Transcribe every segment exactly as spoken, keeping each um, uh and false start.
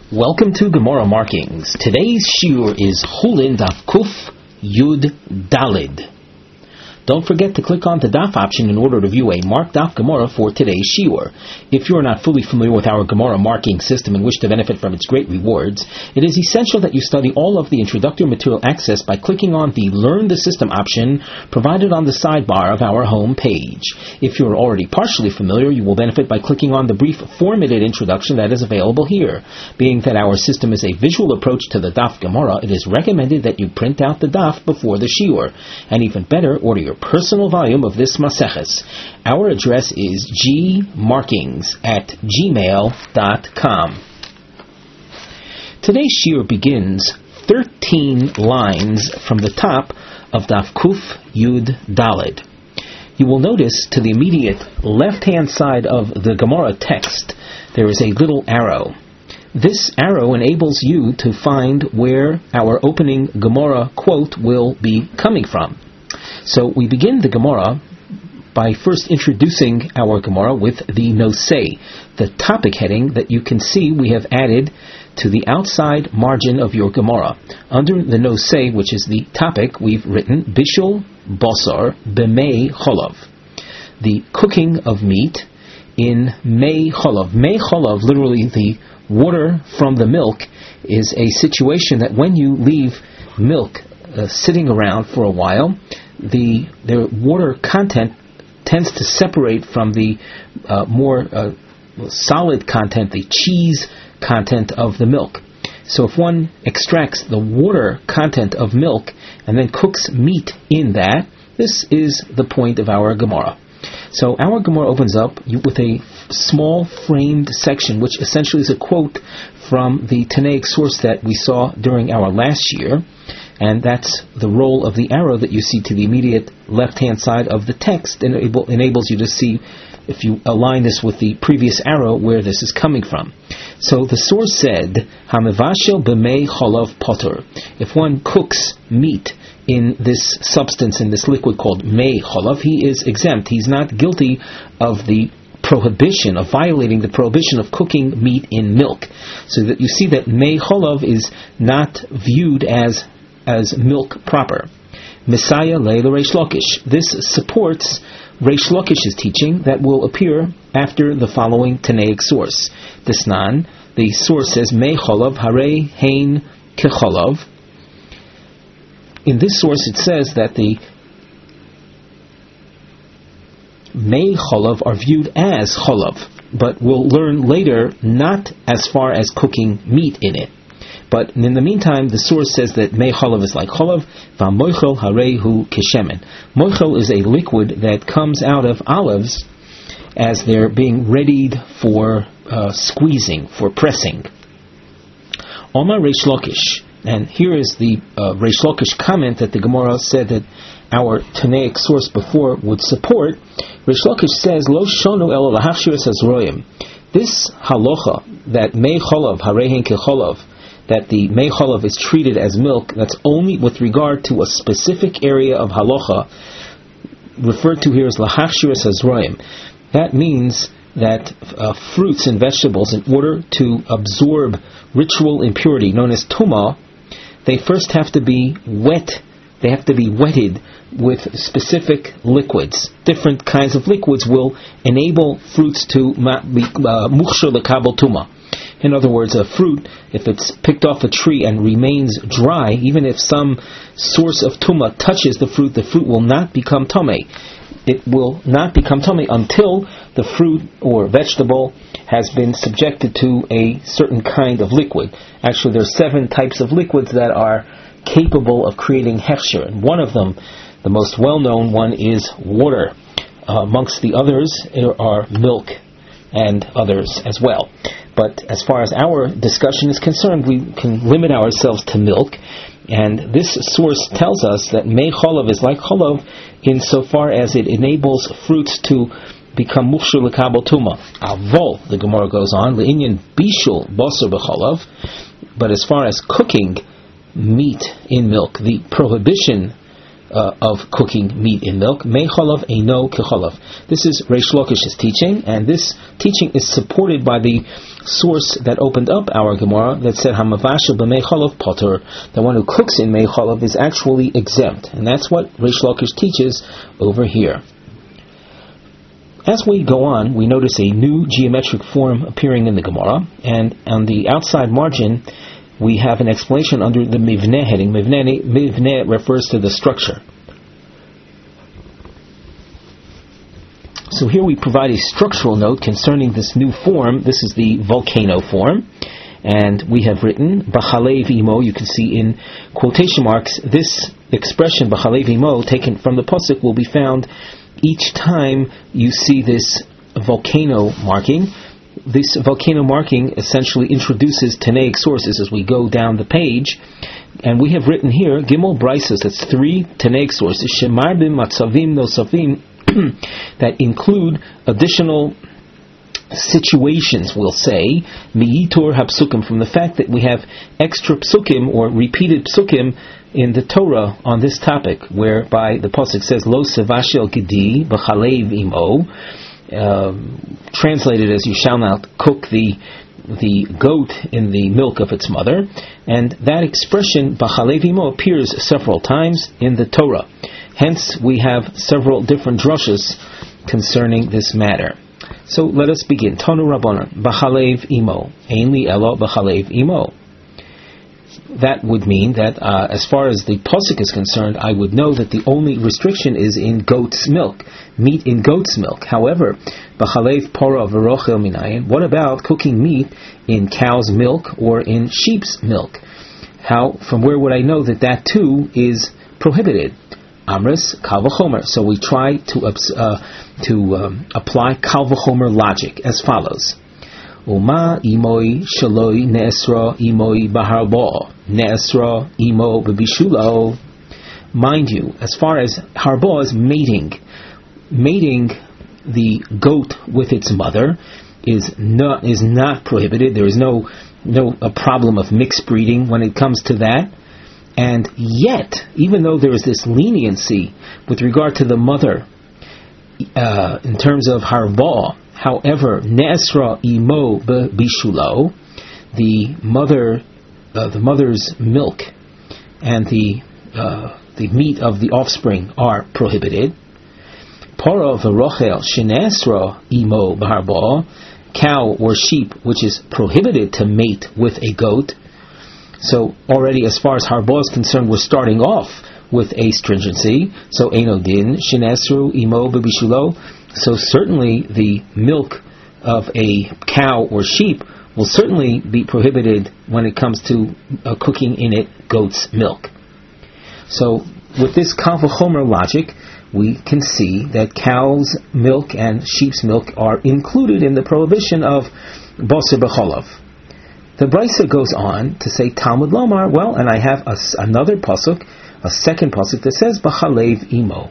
Welcome to Gemara Markings. Today's shiur is Chulin Daf Kuf Yud Dalid. Don't forget to click on the Daf option in order to view a marked Daf Gemara for today's shiur. If you are not fully familiar with our Gemara marking system and wish to benefit from its great rewards, it is essential that you study all of the introductory material accessed by clicking on the Learn the System option provided on the sidebar of our home page. If you are already partially familiar, you will benefit by clicking on the brief four-minute introduction that is available here. Being that our system is a visual approach to the Daf Gemara, it is recommended that you print out the Daf before the shiur. And even better, order your personal volume of this Maseches. Our address is gmarkings at gmail dot com. Today's shiur begins thirteen lines from the top of Daf Kuf Yud Dalid. You will notice to the immediate left-hand side of the Gemara text there is a little arrow. This arrow enables you to find where our opening Gemara quote will be coming from. So we begin the Gemara by first introducing our Gemara with the nosei, the topic heading that you can see we have added to the outside margin of your Gemara. Under the nosei, which is the topic, we've written Bishul Basar B'mei Cholav, the cooking of meat in Mei Cholav. Mei Cholav, literally the water from the milk, is a situation that when you leave milk uh, sitting around for a while, the the water content tends to separate from the uh, more uh, solid content, the cheese content of the milk. So if one extracts the water content of milk and then cooks meat in that, this is the point of our Gemara. So our Gemara opens up with a small framed section, which essentially is a quote from the Tanaic source that we saw during our last year. And that's the role of the arrow that you see to the immediate left-hand side of the text, and enable, enables you to see, if you align this with the previous arrow, where this is coming from. So the source said, Hamevashel b'mei cholav potter. If one cooks meat in this substance, in this liquid called mei cholav, he is exempt. He's not guilty of the prohibition, of violating the prohibition of cooking meat in milk. So that you see that mei cholav is not viewed as as milk proper. Messiah Leila Reish Lakish. This supports Reish Lakish's teaching that will appear after the following Tanaic source. Desnan, the source says, Mei Cholav Hare Hein Kecholav. In this source it says that the Mei Cholav are viewed as Cholav, but we'll learn later not as far as cooking meat in it. But in the meantime, the source says that mei cholav is like cholav, v'moichel harehu kishemen. Moichel is a liquid that comes out of olives as they're being readied for uh, squeezing, for pressing. Omar Reish Lakish, and here is the uh, Reish Lakish comment that the Gemara said that our Tanaic source before would support. Reish Lakish says, Lo shonu elo lahachshiras hazroyim. This halacha, that mei cholav harehin kecholav, that the mei cholav is treated as milk, that's only with regard to a specific area of halacha, referred to here as lahachshiras hazroim. That means that uh, fruits and vegetables, in order to absorb ritual impurity known as tumah, they first have to be wet. They have to be wetted with specific liquids. Different kinds of liquids will enable fruits to be muchshar lekabel tumah. In other words, a fruit, if it's picked off a tree and remains dry, even if some source of tumah touches the fruit, the fruit will not become tamei. It will not become tamei until the fruit or vegetable has been subjected to a certain kind of liquid. Actually, there are seven types of liquids that are capable of creating hechsher, and one of them, the most well-known one, is water. Uh, amongst the others are milk and others as well. But as far as our discussion is concerned, we can limit ourselves to milk. And this source tells us that mei cholav is like cholav insofar as it enables fruits to become muchshar lekabel tumah. Avol, the Gemara goes on, le'inyan bishul basar b'cholav. But as far as cooking meat in milk, the prohibition uh, of cooking meat in milk. Mei cholav eino kecholav. This is Reish Lakish's teaching, and this teaching is supported by the source that opened up our Gemara that said Hamavashel b'mei chalav poter, the one who cooks in mei chalav is actually exempt, and that's what Reish Lakish teaches over here. As we go on, we notice a new geometric form appearing in the Gemara, and on the outside margin we have an explanation under the Mivneh heading. Mivneh, Mivneh refers to the structure. So here we provide a structural note concerning this new form. This is the volcano form, and we have written B'chalev imo. You can see in quotation marks this expression B'chalev imo, taken from the pasuk, will be found each time you see this volcano marking. This volcano marking essentially introduces Tanaic sources as we go down the page, and we have written here Gimel Brisos, that's three Tanaic sources, Shemarbim Matzavim Nosafim, that include additional situations, we'll say, Miyitor HaPsukim, from the fact that we have extra psukim or repeated psukim in the Torah on this topic, whereby the pasuk says Lo sevashel gedi b'chalev imo, um, translated as you shall not cook the the goat in the milk of its mother, and that expression b'chalev imo appears several times in the Torah. Hence, we have several different drushes concerning this matter. So let us begin. Tanu Rabbanan b'chalev imo, ein li elo b'chalev imo. That would mean that uh, as far as the pasuk is concerned, I would know that the only restriction is in goat's milk, meat in goat's milk. However, b'chalev pora v'rochel minayin, what about cooking meat in cow's milk or in sheep's milk? How, from where would I know that that too is prohibited? Amris kal v'chomer. So we try to uh, to um, apply kal v'chomer logic as follows. Uma imoi shaloi ne'esra imoi baharbo ne'esra imo b'bishulo. Mind you, as far as harbo is mating, mating the goat with its mother is not is not prohibited. There is no no a problem of mixed breeding when it comes to that. And yet, even though there is this leniency with regard to the mother uh, in terms of harbo, however, ne'esra imo bishulo, the mother, uh, the mother's milk and the uh, the meat of the offspring are prohibited. Poro v'rochel shene'esra imo b'harbo, cow or sheep which is prohibited to mate with a goat. So already, as far as harbo is concerned, we're starting off with a stringency. So enodin shene'esru imo b'bishulo. So certainly the milk of a cow or sheep will certainly be prohibited when it comes to uh, cooking in it goat's milk. So with this kal v'chomer logic, we can see that cow's milk and sheep's milk are included in the prohibition of basar b'chalav. The Brisa goes on to say Talmud Lomar, well, and I have a, another pasuk, a second pasuk that says b'chalev imo,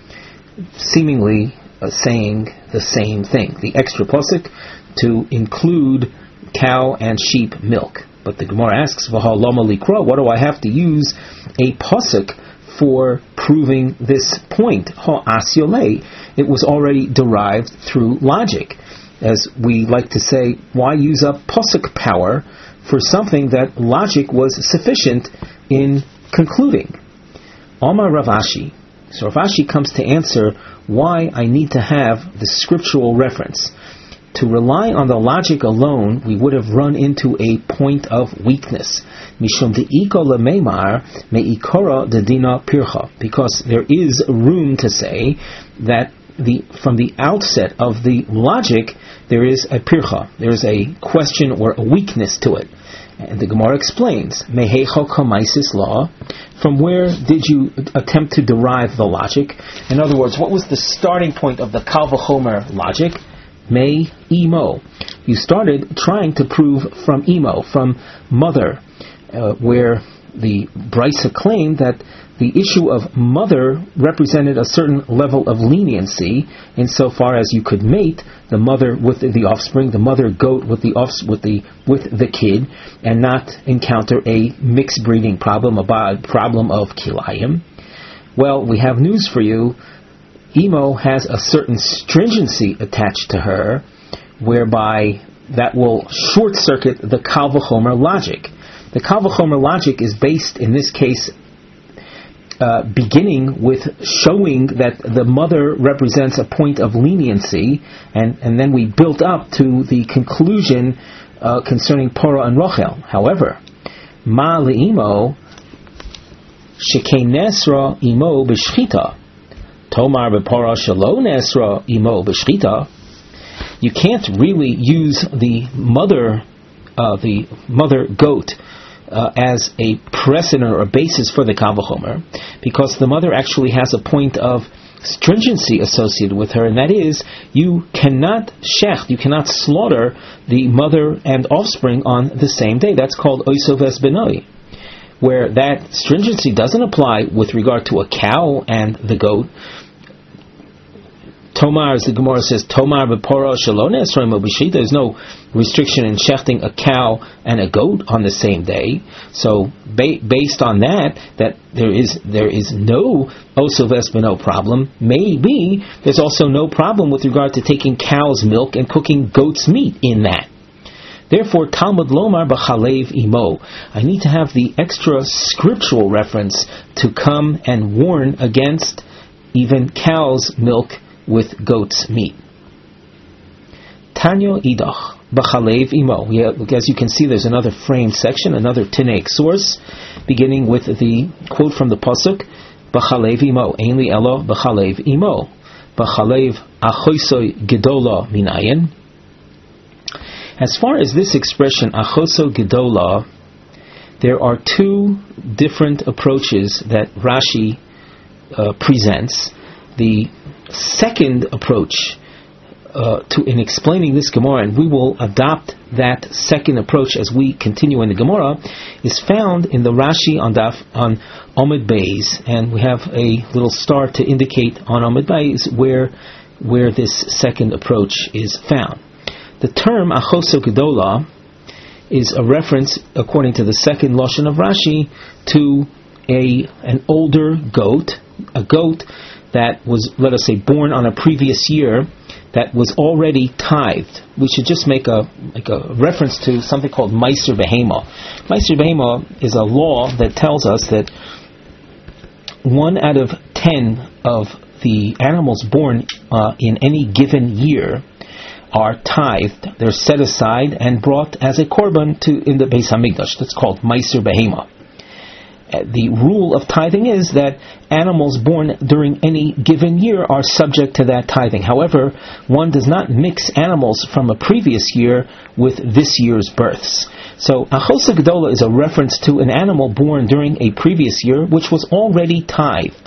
seemingly Uh, saying the same thing, the extra pasuk to include cow and sheep milk. But the Gemara asks, V'ha lama likra, what do I have to use a pasuk for proving this point? Ha asyole, it was already derived through logic. As we like to say, why use up pasuk power for something that logic was sufficient in concluding? Amar Rav Ashi. So Rav Ashi comes to answer why I need to have the scriptural reference. To rely on the logic alone, we would have run into a point of weakness. Mishum de'iko lemeimar me'ikora dedina pircha. Because there is room to say that the from the outset of the logic, there is a pircha, there is a question or a weakness to it. And the Gemara explains, Mehecho kamaisis law, from where did you attempt to derive the logic? In other words, what was the starting point of the kal v'chomer logic? Me imo. You started trying to prove from imo, from mother, uh, where the Brisa claimed that the issue of mother represented a certain level of leniency insofar as you could mate the mother with the offspring, the mother goat with the offs- with the with the kid, and not encounter a mixed breeding problem, a problem of kilayim. Well, we have news for you. Imo has a certain stringency attached to her, whereby that will short-circuit the Kal V'chomer logic. The Kal V'chomer logic is based, in this case, uh, beginning with showing that the mother represents a point of leniency, and, and then we built up to the conclusion uh, concerning Porah and Rochel. However, Ma le'imo shekei nesra imo b'shchita tomar b'porah shelo nesra imo b'shchita. You can't really use the mother, uh, the mother goat, uh, as a precedent or a basis for the Kal V'chomer, because the mother actually has a point of stringency associated with her, and that is, you cannot shecht, you cannot slaughter the mother and offspring on the same day. That's called oisoves benoi, where that stringency doesn't apply with regard to a cow and the goat. Tomar, as the Gemara says, Tomar b'porah shelo nesra imo b'shchita. There's no restriction in shechting a cow and a goat on the same day. So, ba- based on that, that there is there is no osoves beno problem. Maybe there's also no problem with regard to taking cow's milk and cooking goat's meat in that. Therefore, Talmud lomar b'chalev imo. I need to have the extra scriptural reference to come and warn against even cow's milk with goat's meat. Tanyo idach b'chalev imo. We have, as you can see, there's another framed section, another Tanaic source, beginning with the quote from the pasuk, b'chalev imo, ein li elo b'chalev imo, b'chalev achoisoi gedola minayin. As far as this expression, achoso gedola, there are two different approaches that Rashi uh, presents. The second approach uh, to in explaining this Gemara, and we will adopt that second approach as we continue in the Gemara, is found in the Rashi on Daf on Amud Beis, and we have a little star to indicate on Amud Beis where where this second approach is found. The term achoso gedola is a reference, according to the second lashon of Rashi, to a an older goat, a goat that was, let us say, born on a previous year, that was already tithed. We should just make a like a reference to something called Meiser Behema. Meiser Behema is a law that tells us that one out of ten of the animals born uh, in any given year are tithed. They're set aside and brought as a korban to in the Beis Hamikdash. That's called Meiser Behema. The rule of tithing is that animals born during any given year are subject to that tithing. However, one does not mix animals from a previous year with this year's births. So, achoso gedola is a reference to an animal born during a previous year which was already tithed.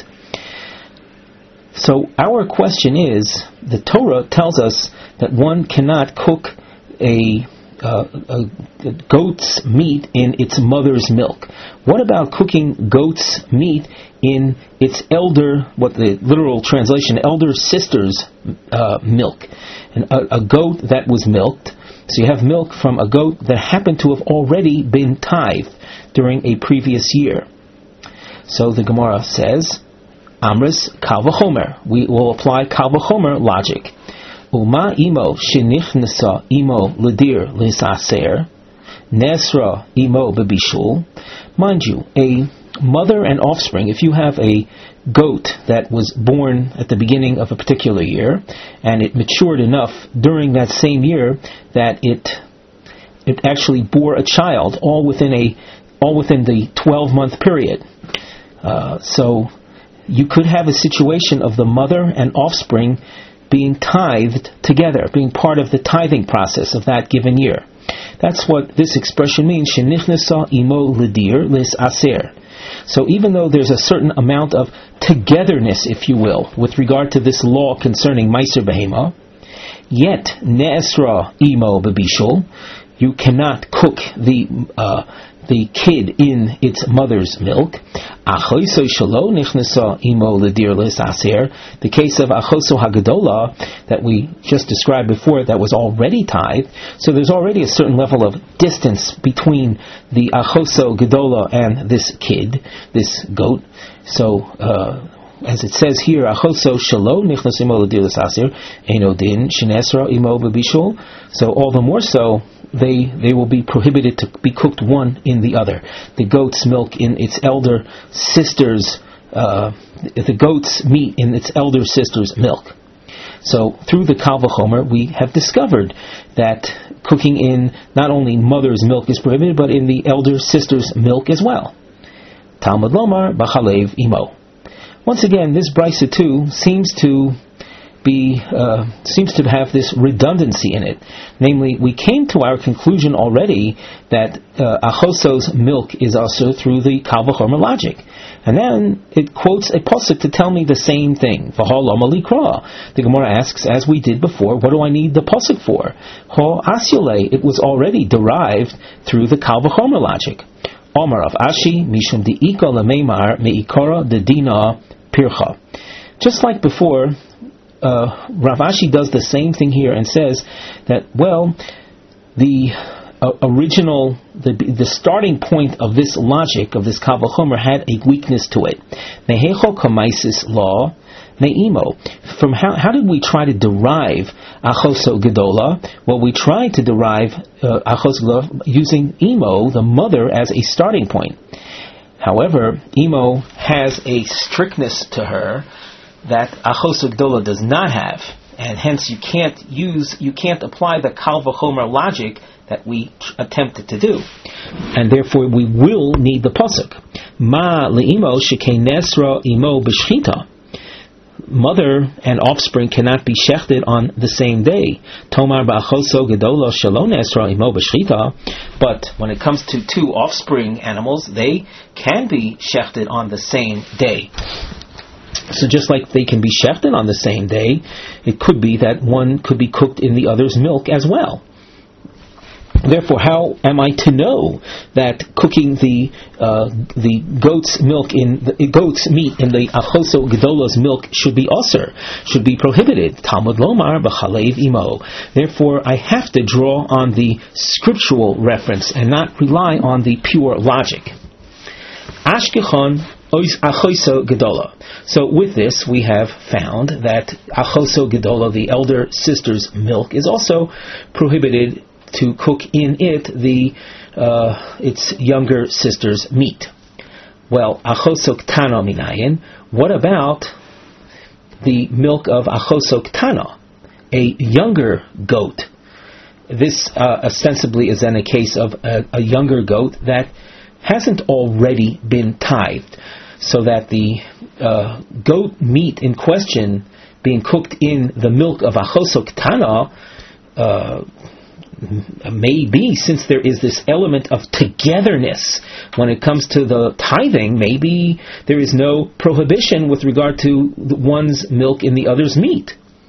So, our question is, the Torah tells us that one cannot cook a Uh, a, a goat's meat in its mother's milk. What about cooking goat's meat in its elder, what the literal translation, elder sister's uh, milk? And a, a goat that was milked, so you have milk from a goat that happened to have already been tithed during a previous year. So the Gemara says, Amris Kal V'chomer. We will apply Kal V'chomer logic. Uma imo shenichnasa imo ledir lisaser nesra imo bebishul. Mind you, a mother and offspring, if you have a goat that was born at the beginning of a particular year and it matured enough during that same year that it it actually bore a child all within a all within the twelve month period. Uh, so you could have a situation of the mother and offspring being tithed together, being part of the tithing process of that given year. That's what this expression means, shenichnasa imo ledir lis aser. So even though there's a certain amount of togetherness, if you will, with regard to this law concerning Meiser Behema, yet ne'esra imo bebishul, you cannot cook the uh, the kid in its mother's milk. Achoso shelo nichnasa imo ledir lisaser. The case of achoso hagedola that we just described before, that was already tithed. So there's already a certain level of distance between the achoso gedola and this kid, this goat. So uh, as it says here, achoso shelo nichnas imo l'dilas asir eino din shenesra imo b'bishul. So all the more so, they they will be prohibited to be cooked one in the other. The goat's milk in its elder sister's, uh, the goat's meat in its elder sister's milk. So through the Kal V'chomer, we have discovered that cooking in not only mother's milk is prohibited, but in the elder sister's milk as well. Talmud Lomar b'chalev imo. Once again, this brisa too seems to be uh, seems to have this redundancy in it. Namely, we came to our conclusion already that uh, achoso's milk is also through the Kal V'chomer logic. And then it quotes a pasuk to tell me the same thing. V'ho lama likra. The Gemara asks, as we did before, what do I need the pasuk for? Ho asyole. It was already derived through the Kal V'chomer logic. Omar of Ashi mishum di'ika lemeimar meikara dedina pircha. Just like before, uh, Rav Ashi does the same thing here and says that, well, the uh, original, the, the starting point of this logic, of this Kal V'chomer, had a weakness to it. Nehecho kamaisis law ne'imo. From how, how did we try to derive achoso gedola? Well, we tried to derive uh, achoso gedola using imo, the mother, as a starting point. However, imo has a strictness to her that achoso gedola does not have, and hence you can't use, you can't apply the Kal V'chomer logic that we attempted to do, and therefore we will need the pasuk. Ma le'imo shekei nesra imo b'shchita. Mother and offspring cannot be shechted on the same day. Tomar ba'achoso gedola shalom nesra imo b'shchita. But when it comes to two offspring animals, they can be shechted on the same day. So just like they can be shechted on the same day, it could be that one could be cooked in the other's milk as well. Therefore, how am I to know that cooking the uh, the goat's milk in the goat's meat in the achoso gedola's milk should be osir, should be prohibited? Talmud lomar b'chalev imo. Therefore, I have to draw on the scriptural reference and not rely on the pure logic. Ashkechon achoso gedola. So with this, we have found that achoso gedola, the elder sister's milk, is also prohibited to cook in it the uh, its younger sister's meat. Well, achoso ktana minayin. What about the milk of achoso ktana, a younger goat? This uh, ostensibly is then a case of a, a younger goat that hasn't already been tithed, so that the uh, goat meat in question being cooked in the milk of achoso ktana uh, maybe, since there is this element of togetherness when it comes to the tithing, maybe there is no prohibition with regard to one's milk in the other's meat.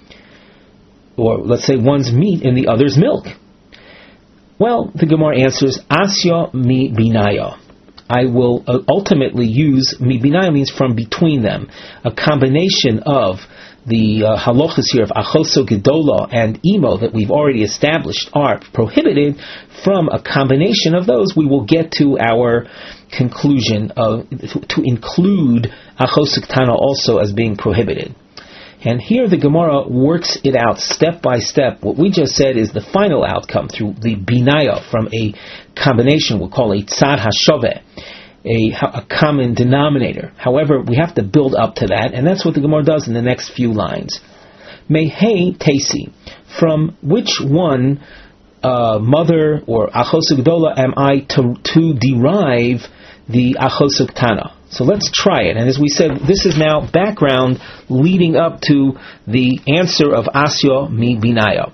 Or let's say one's meat in the other's milk. Well, the Gemara answers, Asya mi binaya. I will uh, ultimately use, mi binaya means from between them, a combination of the uh, halachas here of achoso gedola and imo that we've already established are prohibited. From a combination of those, we will get to our conclusion of, to include achoso ktana also as being prohibited. And here the Gemara works it out step by step. What we just said is the final outcome through the binaya from a combination we'll call a tzad hashaveh, A, a common denominator. However, we have to build up to that, and that's what the Gemara does in the next few lines. Mehei tesi, from which one, uh, mother or achoso gedola, am I to, to derive the achoso ktana? So let's try it. And as we said, this is now background leading up to the answer of Asya mi binaya.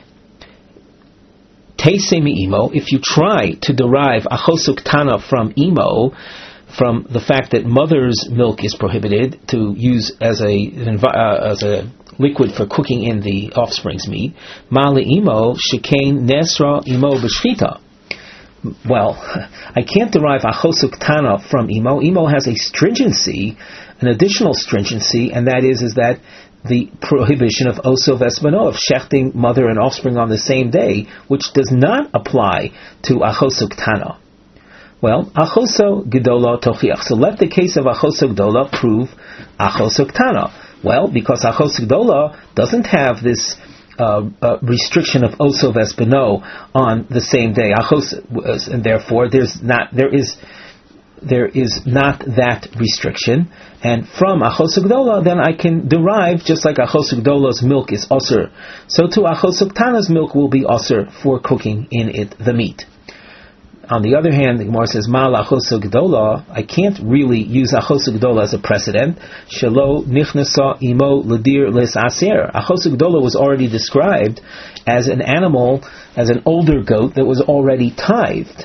Teise mi imo, if you try to derive achoso ktana from imo, from the fact that mother's milk is prohibited to use as a uh, as a liquid for cooking in the offspring's meat, mali imo shekain nesra imo b'shchita. Well, I can't derive achoso ktana from imo. Imo has a stringency, an additional stringency, and that is is that the prohibition of oso vesmano, of shechting mother and offspring on the same day, which does not apply to achoso ktana. Well, achoso gedola tochiach. So let the case of achoso gedola prove achoso ktana. Well, because achoso gedola doesn't have this uh, uh, restriction of oso vespeno on the same day, achos, and therefore there's not there is there is not that restriction. And from achoso gedola, then I can derive, just like achoso gedola's milk is osur, so too achoso ktana's milk will be osur for cooking in it the meat. On the other hand, the Gemara says, Mal achoso gedola, I can't really use achoso gedola as a precedent. Shelo nichnasa imo ledir les aser. Achoso gedola was already described as an animal, as an older goat that was already tithed.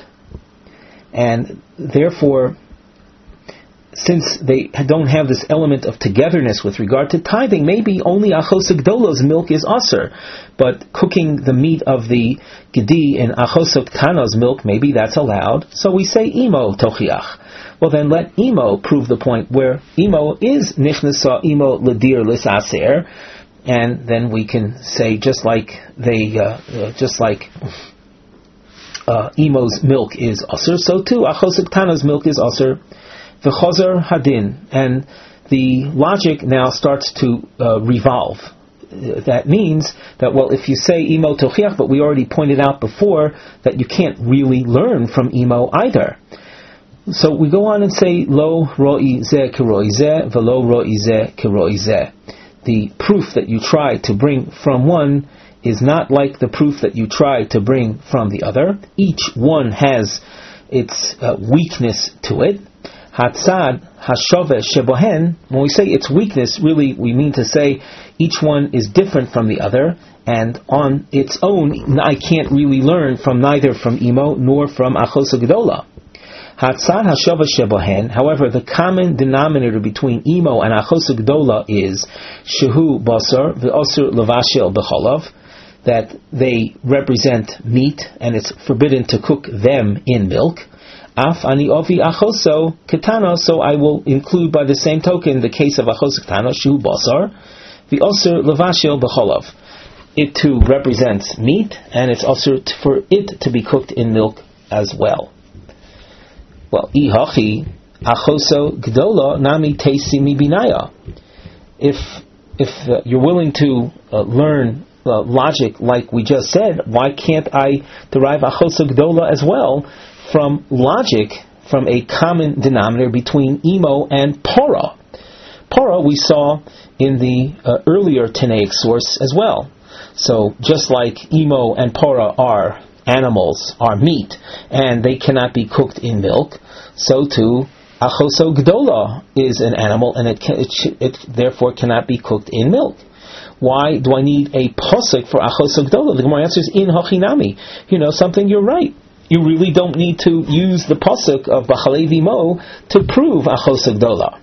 And therefore, since they don't have this element of togetherness with regard to tithing, maybe only achoso gedola's milk is aser, but cooking the meat of the gedi in achoso ktana's milk, maybe that's allowed. So we say imo tochiach. Well, then let imo prove the point where imo is nichnasa imo ledir lisaser, and then we can say just like they, uh, uh, just like uh, imo's milk is aser, so too achoso ktana's milk is aser. The Chazer Hadin, and the logic now starts to uh, revolve. That means that, well, if you say imo tochiach, but we already pointed out before that you can't really learn from imo either. So we go on and say lo ro'i zeh kiroi zeh velo ro'i zeh kiroi zeh. The proof that you try to bring from one is not like the proof that you try to bring from the other. Each one has its uh, weakness to it. Hatzad hashove shebohen, when we say its weakness, really we mean to say each one is different from the other, and on its own I can't really learn from neither from imo nor from achoso gedola. Hatzad hashove shebohen, however, the common denominator between imo and achoso gedola is shehu basar ve'osur levashel b'cholav, that they represent meat and it's forbidden to cook them in milk. Af ani ovi achoso ketana, so I will include by the same token the case of achoso ketana, shu basar, the osir levashel b'cholav. It too represents meat, and it's also t- for it to be cooked in milk as well. Well, ihachi achoso gdola nami teisi mi binaya. If if uh, you're willing to uh, learn uh, logic like we just said, why can't I derive achoso gdola as well from logic, from a common denominator between imo and para? Para we saw in the uh, earlier Tanaic source as well. So just like imo and para are animals, are meat, and they cannot be cooked in milk, so too achoso gdola is an animal, and it, can, it, sh- it therefore cannot be cooked in milk. Why do I need a posuk for achoso gdola? The Gemara answers, in hachinami. You know something, you're right. You really don't need to use the pasuk of B'chalei v'imo to prove achoso gdola.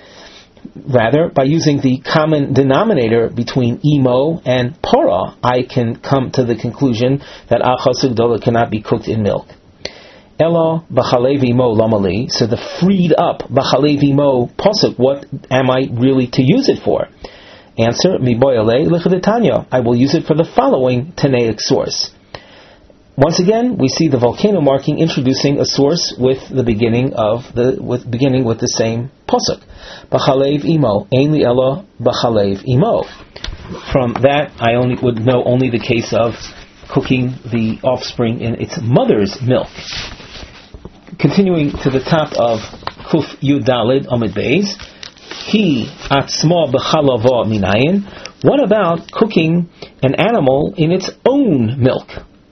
Rather, by using the common denominator between imo and para, I can come to the conclusion that achoso gdola cannot be cooked in milk. Elo b'chalei v'imo lamali. So the freed up b'chalei v'imo pasuk, what am I really to use it for? Answer: miboyale l'chadetanya. I will use it for the following Tanaic source. Once again, we see the volcano marking introducing a source with the beginning of the with beginning with the same pasuk. B'chalev imo, ein li elo b'chalev imo. From that, I only would know only the case of cooking the offspring in its mother's milk. Continuing to the top of Kuf Yud Dalid Amid Beis, He atzma b'chalava minayin. What about cooking an animal in its own milk?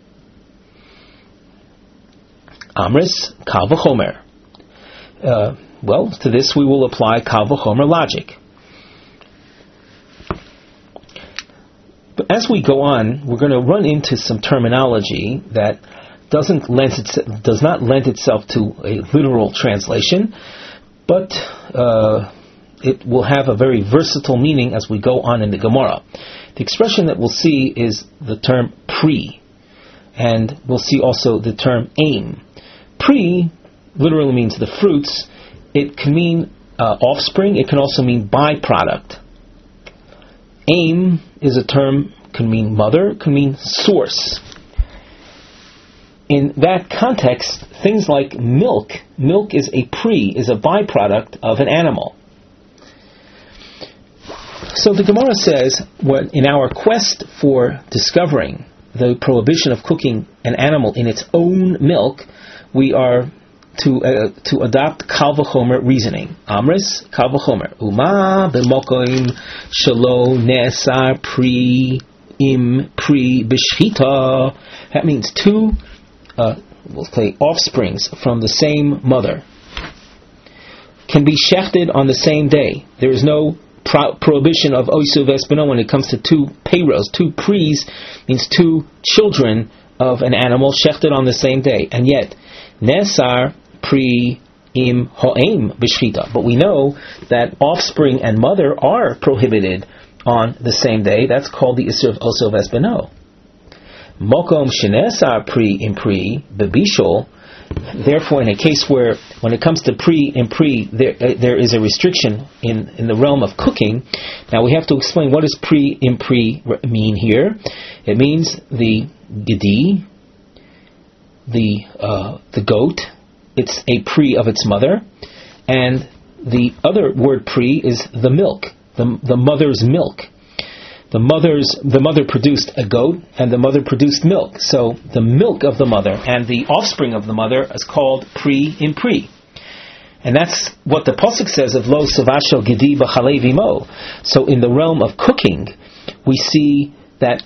Amris kal v'chomer. Uh, well, to this we will apply kal v'chomer logic. But as we go on, we're going to run into some terminology that doesn't lend it, does not lend itself to a literal translation, but uh, it will have a very versatile meaning as we go on in the Gemara. The expression that we'll see is the term pri, and we'll see also the term aim. Pri literally means the fruits. It can mean uh, offspring. It can also mean byproduct. Aim is a term, can mean mother, can mean source. in that context, things like milk, milk is a pri, is a byproduct of an animal. So the Gemara says, what, in our quest for discovering the prohibition of cooking an animal in its own milk, we are to uh, to adopt kal v'chomer reasoning. Amris kal v'chomer uma b'mokoim shelo ne'asar pri im pri b'shchita. That means two, uh, we'll say, offsprings from the same mother can be shechted on the same day. There is no pro- prohibition of oisu v'espino when it comes to two peiros. Two pris means two children of an animal shechted on the same day, and yet nesar pri im ho'em b'shchita. But we know that offspring and mother are prohibited on the same day. That's called the isur of oso v'espino. Mokom shenesar pri im pri bebishol. Therefore, in a case where, when it comes to pri and pri, there uh, there is a restriction in, in the realm of cooking. Now we have to explain what does pri and pri mean here. It means the gedi, the uh, the goat. It's a pri of its mother, and the other word pri is the milk, the the mother's milk. The mother's the mother produced a goat, and the mother produced milk. So the milk of the mother and the offspring of the mother is called pri in pri, and that's what the pasuk says of lo savasho gedi b'chalei v'imo. So in the realm of cooking, we see that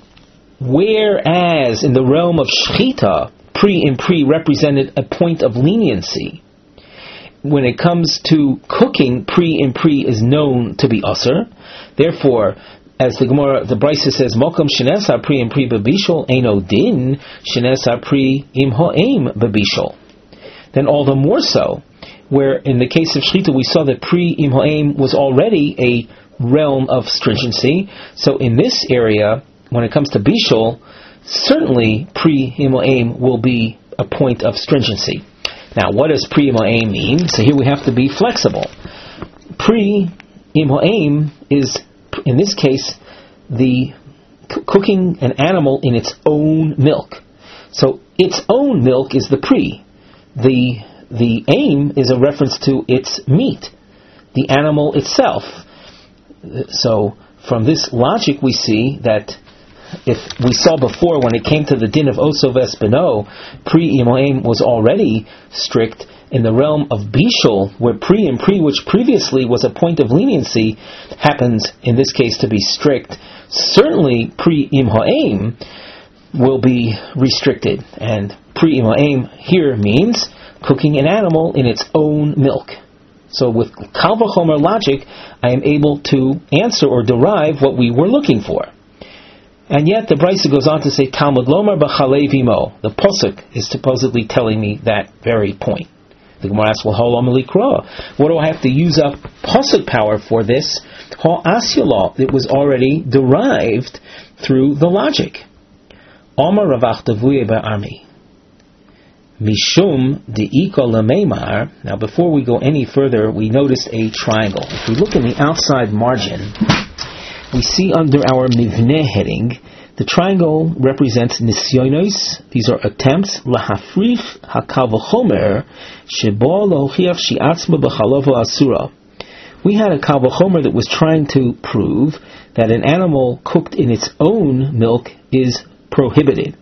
whereas in the realm of shchita, pri in pri represented a point of leniency, when it comes to cooking, pri in pri is known to be usher. Therefore, as the Gemara, the Brisa says, "Mokom shenesar pri im pri bebishol eino din shenesar pri im ho'em bebishol." Then all the more so, where in the case of shchita we saw that pri im ho'em was already a realm of stringency. So in this area, when it comes to bishol, certainly pri im ho'em will be a point of stringency. Now, what does pri im ho'em mean? So here we have to be flexible. Pri im ho'em is, in this case, the c- cooking an animal in its own milk. So its own milk is the pri. The the aim is a reference to its meat, the animal itself. So from this logic we see that if we saw before when it came to the din of oso v'espino, pri im ho'em was already strict. In the realm of bishul, where pri and pri, which previously was a point of leniency, happens in this case to be strict, certainly pri im ho'em will be restricted. And pri im ho'em here means cooking an animal in its own milk. So with kal v'chomer logic, I am able to answer or derive what we were looking for. And yet the Brisa goes on to say, Talmud lomar b'chalei v'imo. The pasuk is supposedly telling me that very point. The Gemara asks, well, how likra? What do I have to use up pasuk power for this? Ha asyala. It was already derived through the logic. Amar ravach davuye ba'armi. Mishum de'ika lemeimar. Now, before we go any further, we noticed a triangle. If we look in the outside margin, we see under our mivneh heading, the triangle represents nisyonos. These are attempts lahafrich hakal v'chomer shebo lochiach shi'atzma b'chalovo asura. We had a kal v'chomer that was trying to prove that an animal cooked in its own milk is prohibited.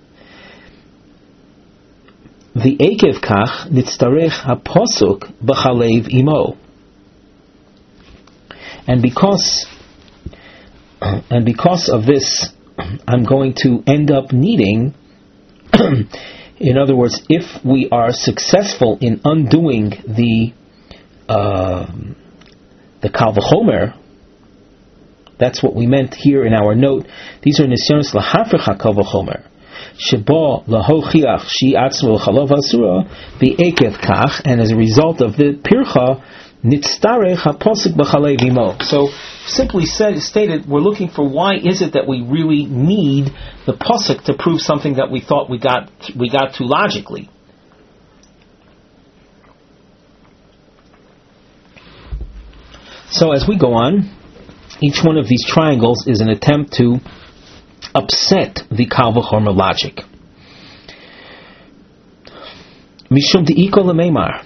The ekev kach nitztarech haposuk b'chalev imo. And because and because of this, I'm going to end up needing, in other words, if we are successful in undoing the uh, the kal v'chomer, that's what we meant here in our note. These are nisyonos lahafrich hakal v'chomer sheba lahochiach shi atzmo chalav asura be'ekev kach, and as a result of the pircha nitztarech haposik b'chalei v'imo. So, simply said, stated, we're looking for why is it that we really need the pasuk to prove something that we thought we got we got to logically. So as we go on, each one of these triangles is an attempt to upset the kal v'chomer logic. Mishum de'iko lemeimar.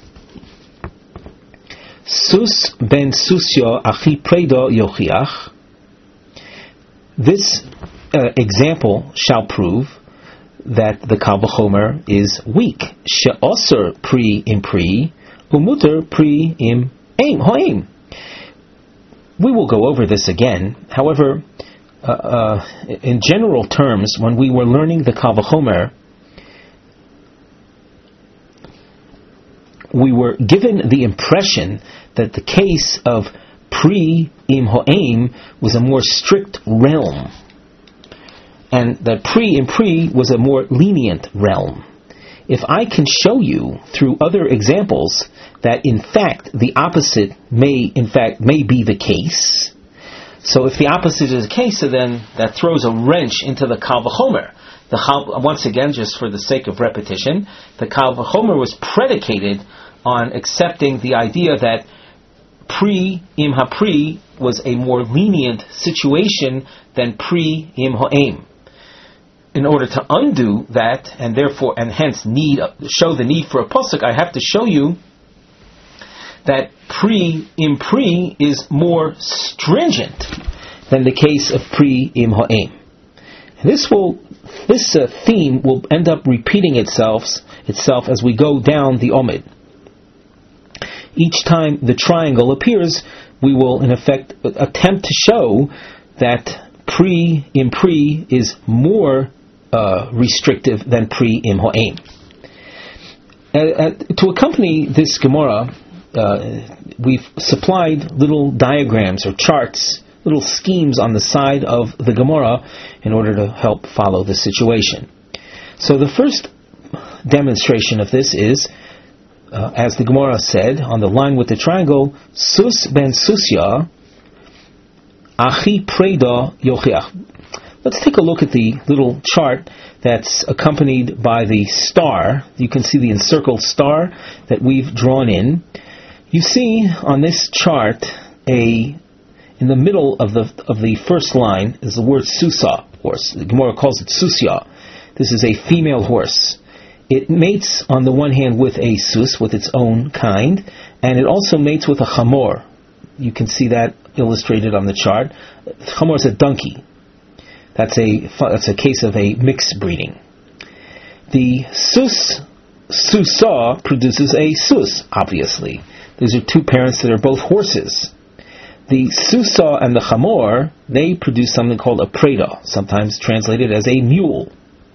Sus ben susyo achi predo yochiach. This uh, example shall prove that the Kal V'chomer is weak. She'osur pri im pri, umuter pri im aim hoim. We will go over this again. However, uh, uh, in general terms, when we were learning the Kal V'chomer, we were given the impression that the case of pri im ho'aim was a more strict realm, and that pri im pri was a more lenient realm. If I can show you through other examples that in fact the opposite may in fact may be the case, so if the opposite is the case, so then that throws a wrench into the Kal V'chomer. The Chal, once again, just for the sake of repetition, the Kal V'chomer was predicated on accepting the idea that pri im hapri was a more lenient situation than pri im ha'aim. In order to undo that, and therefore, and hence need show the need for a pasuk, I have to show you that pri im pri is more stringent than the case of pri im ha'aim. This will, this uh, theme will end up repeating itself itself as we go down the Omid. Each time the triangle appears, we will in effect attempt to show that pri im pri is more uh, restrictive than pri im ha'aim. Uh, uh, to accompany this Gemara, uh, we've supplied little diagrams or charts, little schemes on the side of the Gemara in order to help follow the situation. So the first demonstration of this is, Uh, as the Gemara said, on the line with the triangle, Sus ben Susya, Achi Preda Yochiach. Let's take a look at the little chart that's accompanied by the star. You can see the encircled star that we've drawn in. You see on this chart, a in the middle of the of the first line is the word Susa horse. The Gemara calls it Susya. This is a female horse. It mates on the one hand with a sus, with its own kind, and it also mates with a chamor. You can see that illustrated on the chart. Chamor is a donkey. That's a that's a case of a mixed breeding. The sus susa produces a sus. Obviously, these are two parents that are both horses. The susa and the chamor, they produce something called a preda, sometimes translated as a mule.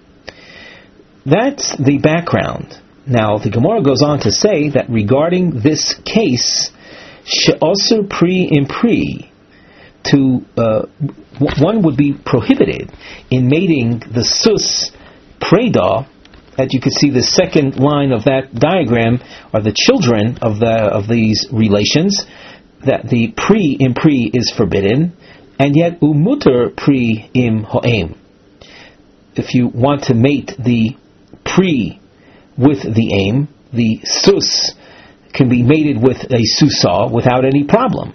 That's the background. Now, the Gemara goes on to say that regarding this case, she'osur pri im pri, to uh, one would be prohibited in mating the sus preda. As you can see, the second line of that diagram are the children of the of these relations. That the pri im pri is forbidden, and yet umuter pri im ho'aim. If you want to mate the pri with the aim, the sus can be mated with a susa without any problem.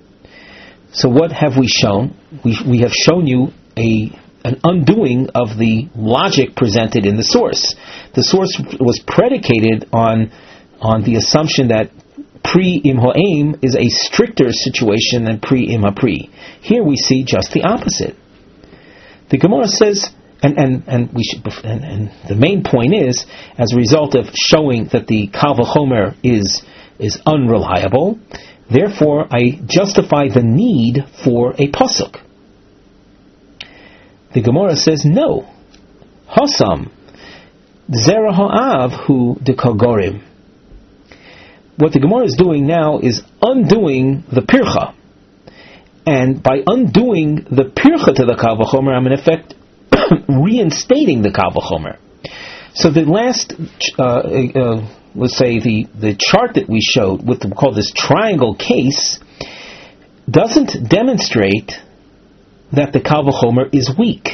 So what have we shown? We we have shown you a an undoing of the logic presented in the source. The source was predicated on on the assumption that pri im ha'aim is a stricter situation than pri im ha'pri. Here we see just the opposite. The Gemara says, And and and we should, and, and the main point is, as a result of showing that the Kal V'chomer is is unreliable, therefore I justify the need for a pasuk. The Gemara says no. Hasam zera ha'av hu dekagorim. What the Gemara is doing now is undoing the pircha, and by undoing the pircha to the Kal V'chomer, I'm in effect reinstating the Kal V'chomer. So the last, uh, uh, let's say the, the chart that we showed, with we call this triangle case, doesn't demonstrate that the Kal V'chomer is weak.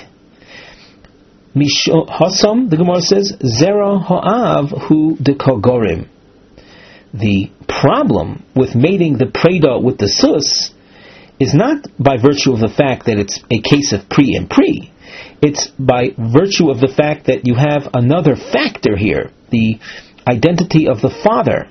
Hasam, the Gemara says, Zera ha'av hu dekagorim. The problem with mating the preda with the sus is not by virtue of the fact that it's a case of pri and pri. It's by virtue of the fact that you have another factor here. The identity of the father.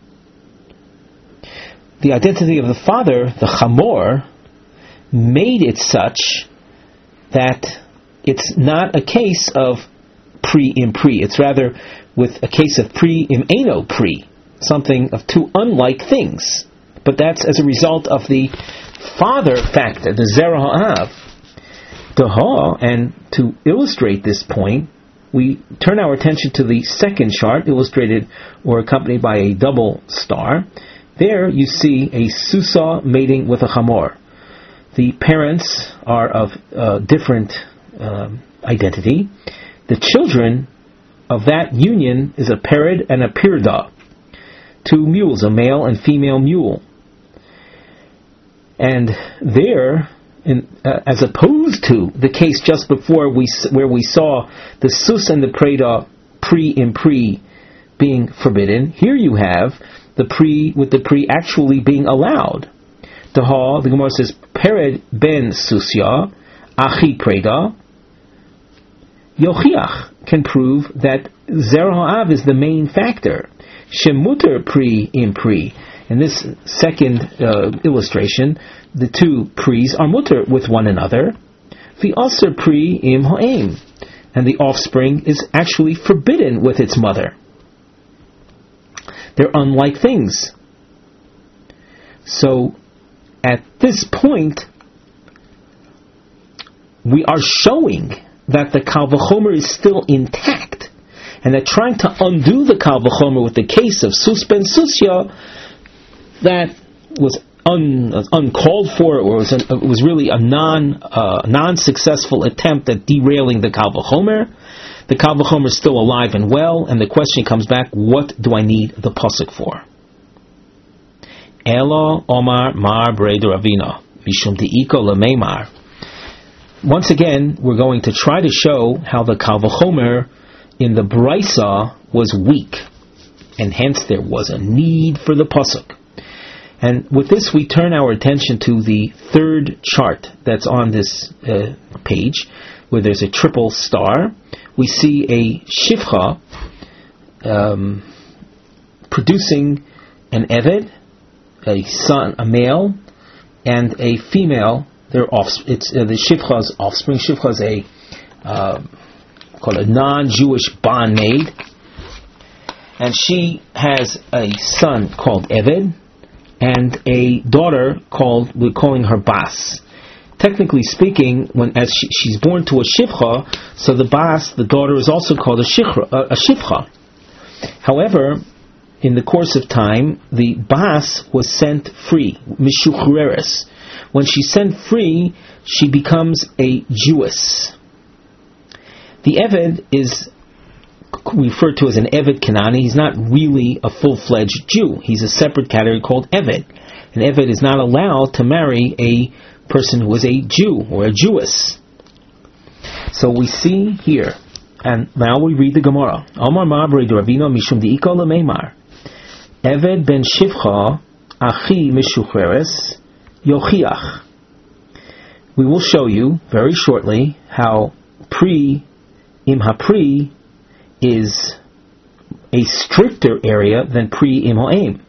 The identity of the father, the chamor, made it such that it's not a case of pri im pri. It's rather with a case of pri im eno pri, something of two unlike things. But that's as a result of the father factor, the zera ha'av. Daha, and to illustrate this point, we turn our attention to the second chart, illustrated or accompanied by a double star. There you see a susa mating with a chamor. The parents are of uh, different um, identity. The children of that union is a pered and a pirda, two mules, a male and female mule. And there, in, uh, as opposed to the case just before we where we saw the sus and the preda pre in pre being forbidden, here you have the pre with the pre actually being allowed. The ha, the Gemara says, pered ben susya, achi preda, yochiach, can prove that zera ha'av is the main factor. Shemuter pri im pri. In this second uh, illustration, the two pris are mutter with one another. The aser pri im ha'im, and the offspring is actually forbidden with its mother. They're unlike things. So, at this point, we are showing that the Kal V'chomer is still intact, and that trying to undo the Kal V'chomer with the case of Sus ben Susya, that was un, uncalled for, or was, an, it was really a non uh, non-successful attempt at derailing the Kal V'chomer. The Kal V'chomer is still alive and well, and the question comes back, what do I need the pasuk for? Elo Omar Mar Brei Ravina Mishum De'iko Lemeimar. Once again, we're going to try to show how the Kal V'chomer in the Brisa was weak, and hence there was a need for the pasuk. And with this, we turn our attention to the third chart that's on this uh, page, where there's a triple star. We see a shifcha um, producing an eved, a son, a male, and a female. Their offspring. It's uh, the shifcha's offspring. Shifcha is a uh, called a non-Jewish bondmaid, and she has a son called Eved and a daughter called, we're calling her Bas. Technically speaking, when as she, she's born to a shifcha, so the Bas, the daughter, is also called a shifcha. A, a shifcha. However, in the course of time, the Bas was sent free, mishuchreres. When she's sent free, she becomes a Jewess. The Eved is referred to as an Eved Kanani. He's not really a full-fledged Jew. He's a separate category called Eved. An Eved is not allowed to marry a person who is a Jew or a Jewess. So we see here, and now we read the Gemara. Omar Ma'abrei Ravina Mishum De'iko Lemeimar. Eved ben Shivcha Achi Mishucheres Yochiach. We will show you very shortly how Pri Im HaPri is a stricter area than Pri Im Ha'im.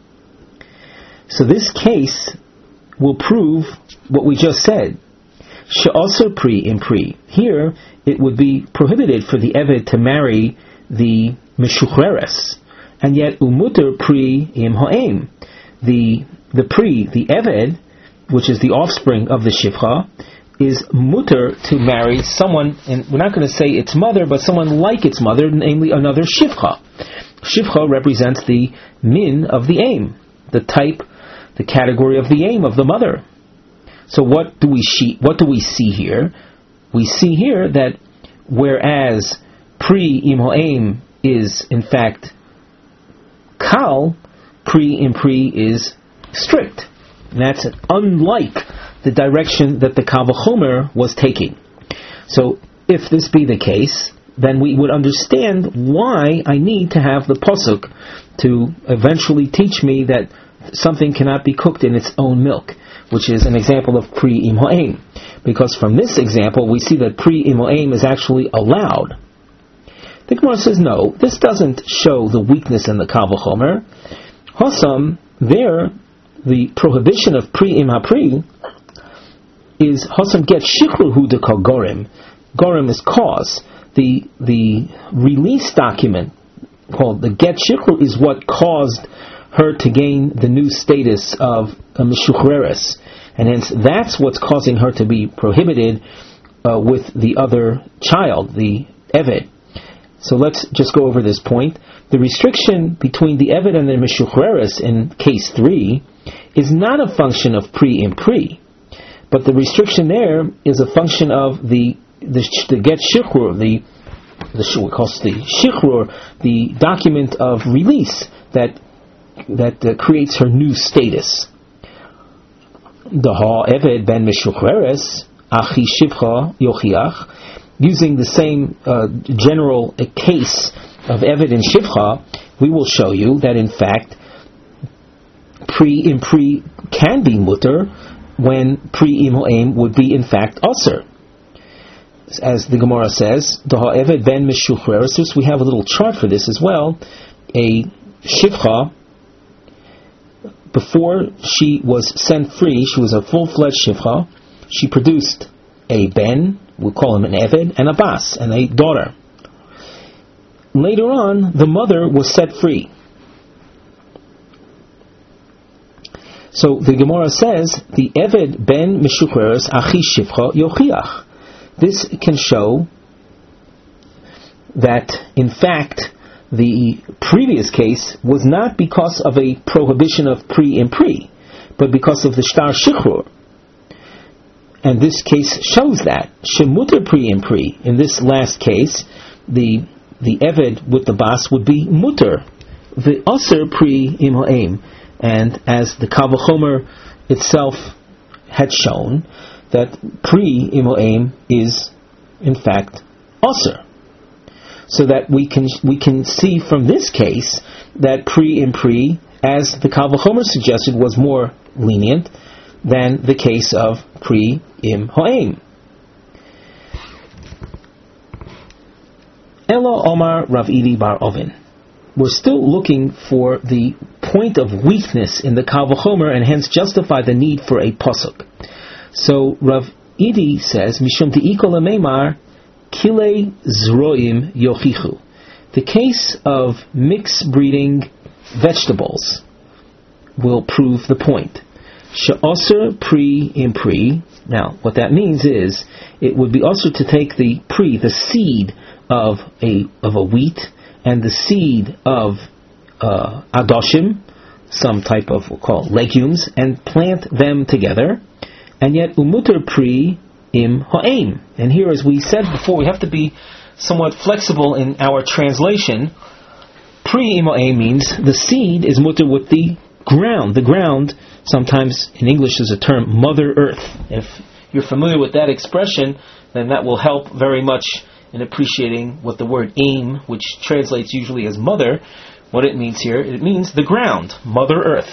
So this case will prove what we just said. She'aser Pri Im Pri. Here, it would be prohibited for the Eved to marry the Meshucheres, and yet Umuter Pri Im Ha'im. The the Pri, the Eved, which is the offspring of the Shivcha, is mutter to marry someone, and we're not going to say its mother, but someone like its mother, namely another Shivcha. Shivcha represents the min of the aim, the type, the category of the aim of the mother. So what do we see, what do we see here? We see here that whereas Pri Im Ha'im is in fact Kal, Pri Im Pri is strict. And that's unlike the direction that the Kal V'chomer was taking. So, if this be the case, then we would understand why I need to have the pasuk to eventually teach me that something cannot be cooked in its own milk, which is an example of Pri Im Ha'im. Because from this example, we see that Pri Im Ha'im is actually allowed. The Gemara says no, this doesn't show the weakness in the Kal V'chomer. Hosam, there, the prohibition of pri im hapri is Hosam get shikru hu de kal gorim. Gorim is cause. The the release document called the get shikru is what caused her to gain the new status of a mishuchreres, and hence that's what's causing her to be prohibited uh, with the other child, the Eved. So let's just go over this point. The restriction between the Eved and the mishuchreres in case three is not a function of pri im pri, but the restriction there is a function of the the, the get shikhrur, the the we call the shikhrur, the document of release that that uh, creates her new status. The ha Eved ben mishuchreres achi shivcha yochiach, using the same uh, general uh, case of Eved and shivcha, we will show you that in fact pri im pri can be mutter when pri im ho'em would be in fact aser. As the Gemara says, the ha'eved ben mishuchreres, we have a little chart for this as well. A shivcha, before she was sent free, she was a full-fledged shivcha, she produced a ben, we'll call him an eved, and a bas, and a daughter. Later on, the mother was set free. So the Gemara says, the Eved ben mishuchreres achi shivcha yochiach. This can show that, in fact, the previous case was not because of a prohibition of pri im pri, but because of the shtar shichrur. And this case shows that. Shemuter pri im pri. In this last case, the the Eved with the bas would be muter. The aser pri im ho'em. And as the Kal V'chomer itself had shown, that pri im ho'em is in fact aser. So that we can we can see from this case that pri im pri, as the Kal V'chomer suggested, was more lenient than the case of pri im ho'em. Elo Omar Rav Idi bar Ovin. We're still looking for the point of weakness in the Kal V'chomer, and hence justify the need for a pasuk. So Rav Idi says, Mishum te'iko lemeimar kile zroim yochichu. The case of mixed breeding vegetables will prove the point. She'oser pri im pri. Now, what that means is, it would be also to take the pri, the seed of a of a wheat, and the seed of uh, adoshim, some type of, we'll call legumes, and plant them together, and yet umuter pri im ho'em. And here, as we said before, we have to be somewhat flexible in our translation. Pri im ho'em means the seed is muter with the ground. The ground, sometimes in English, is a term Mother Earth. If you're familiar with that expression, then that will help very much in appreciating what the word aim, which translates usually as mother, what it means here. It means the ground, Mother Earth.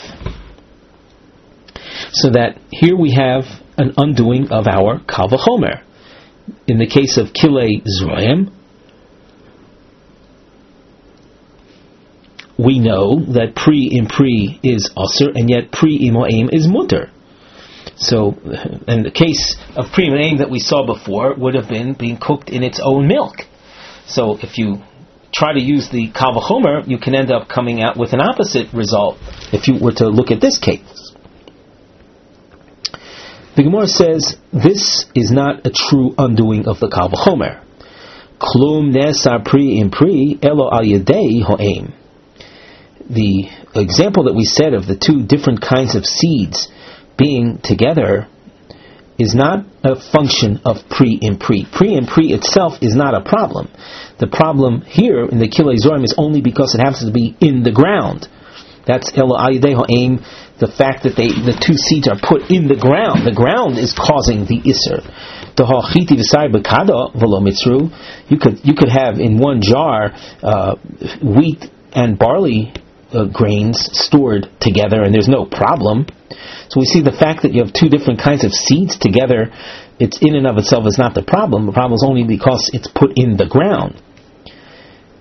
So that here we have an undoing of our Kal V'chomer. In the case of Kilei Zroim, we know that pri im pri is aser, and yet pri im ho'em is muter. So, in the case of pri im ho'em that we saw before, would have been being cooked in its own milk. So, if you try to use the Kal V'chomer, you can end up coming out with an opposite result if you were to look at this case. The Gemara says, this is not a true undoing of the Kal V'chomer. Klum nesar pri im pri elo al yedei ho'em. The example that we said of the two different kinds of seeds being together is not a function of pri im pri. Pri im pri itself is not a problem. The problem here in the Kilei Zorim is only because it happens to be in the ground. That's elo al yedei ho'em, the fact that they, the two seeds are put in the ground. The ground is causing the iser. You could you could have in one jar uh, wheat and barley uh, grains stored together, and there's no problem. So we see the fact that you have two different kinds of seeds together, it's in and of itself is not the problem. The problem is only because it's put in the ground.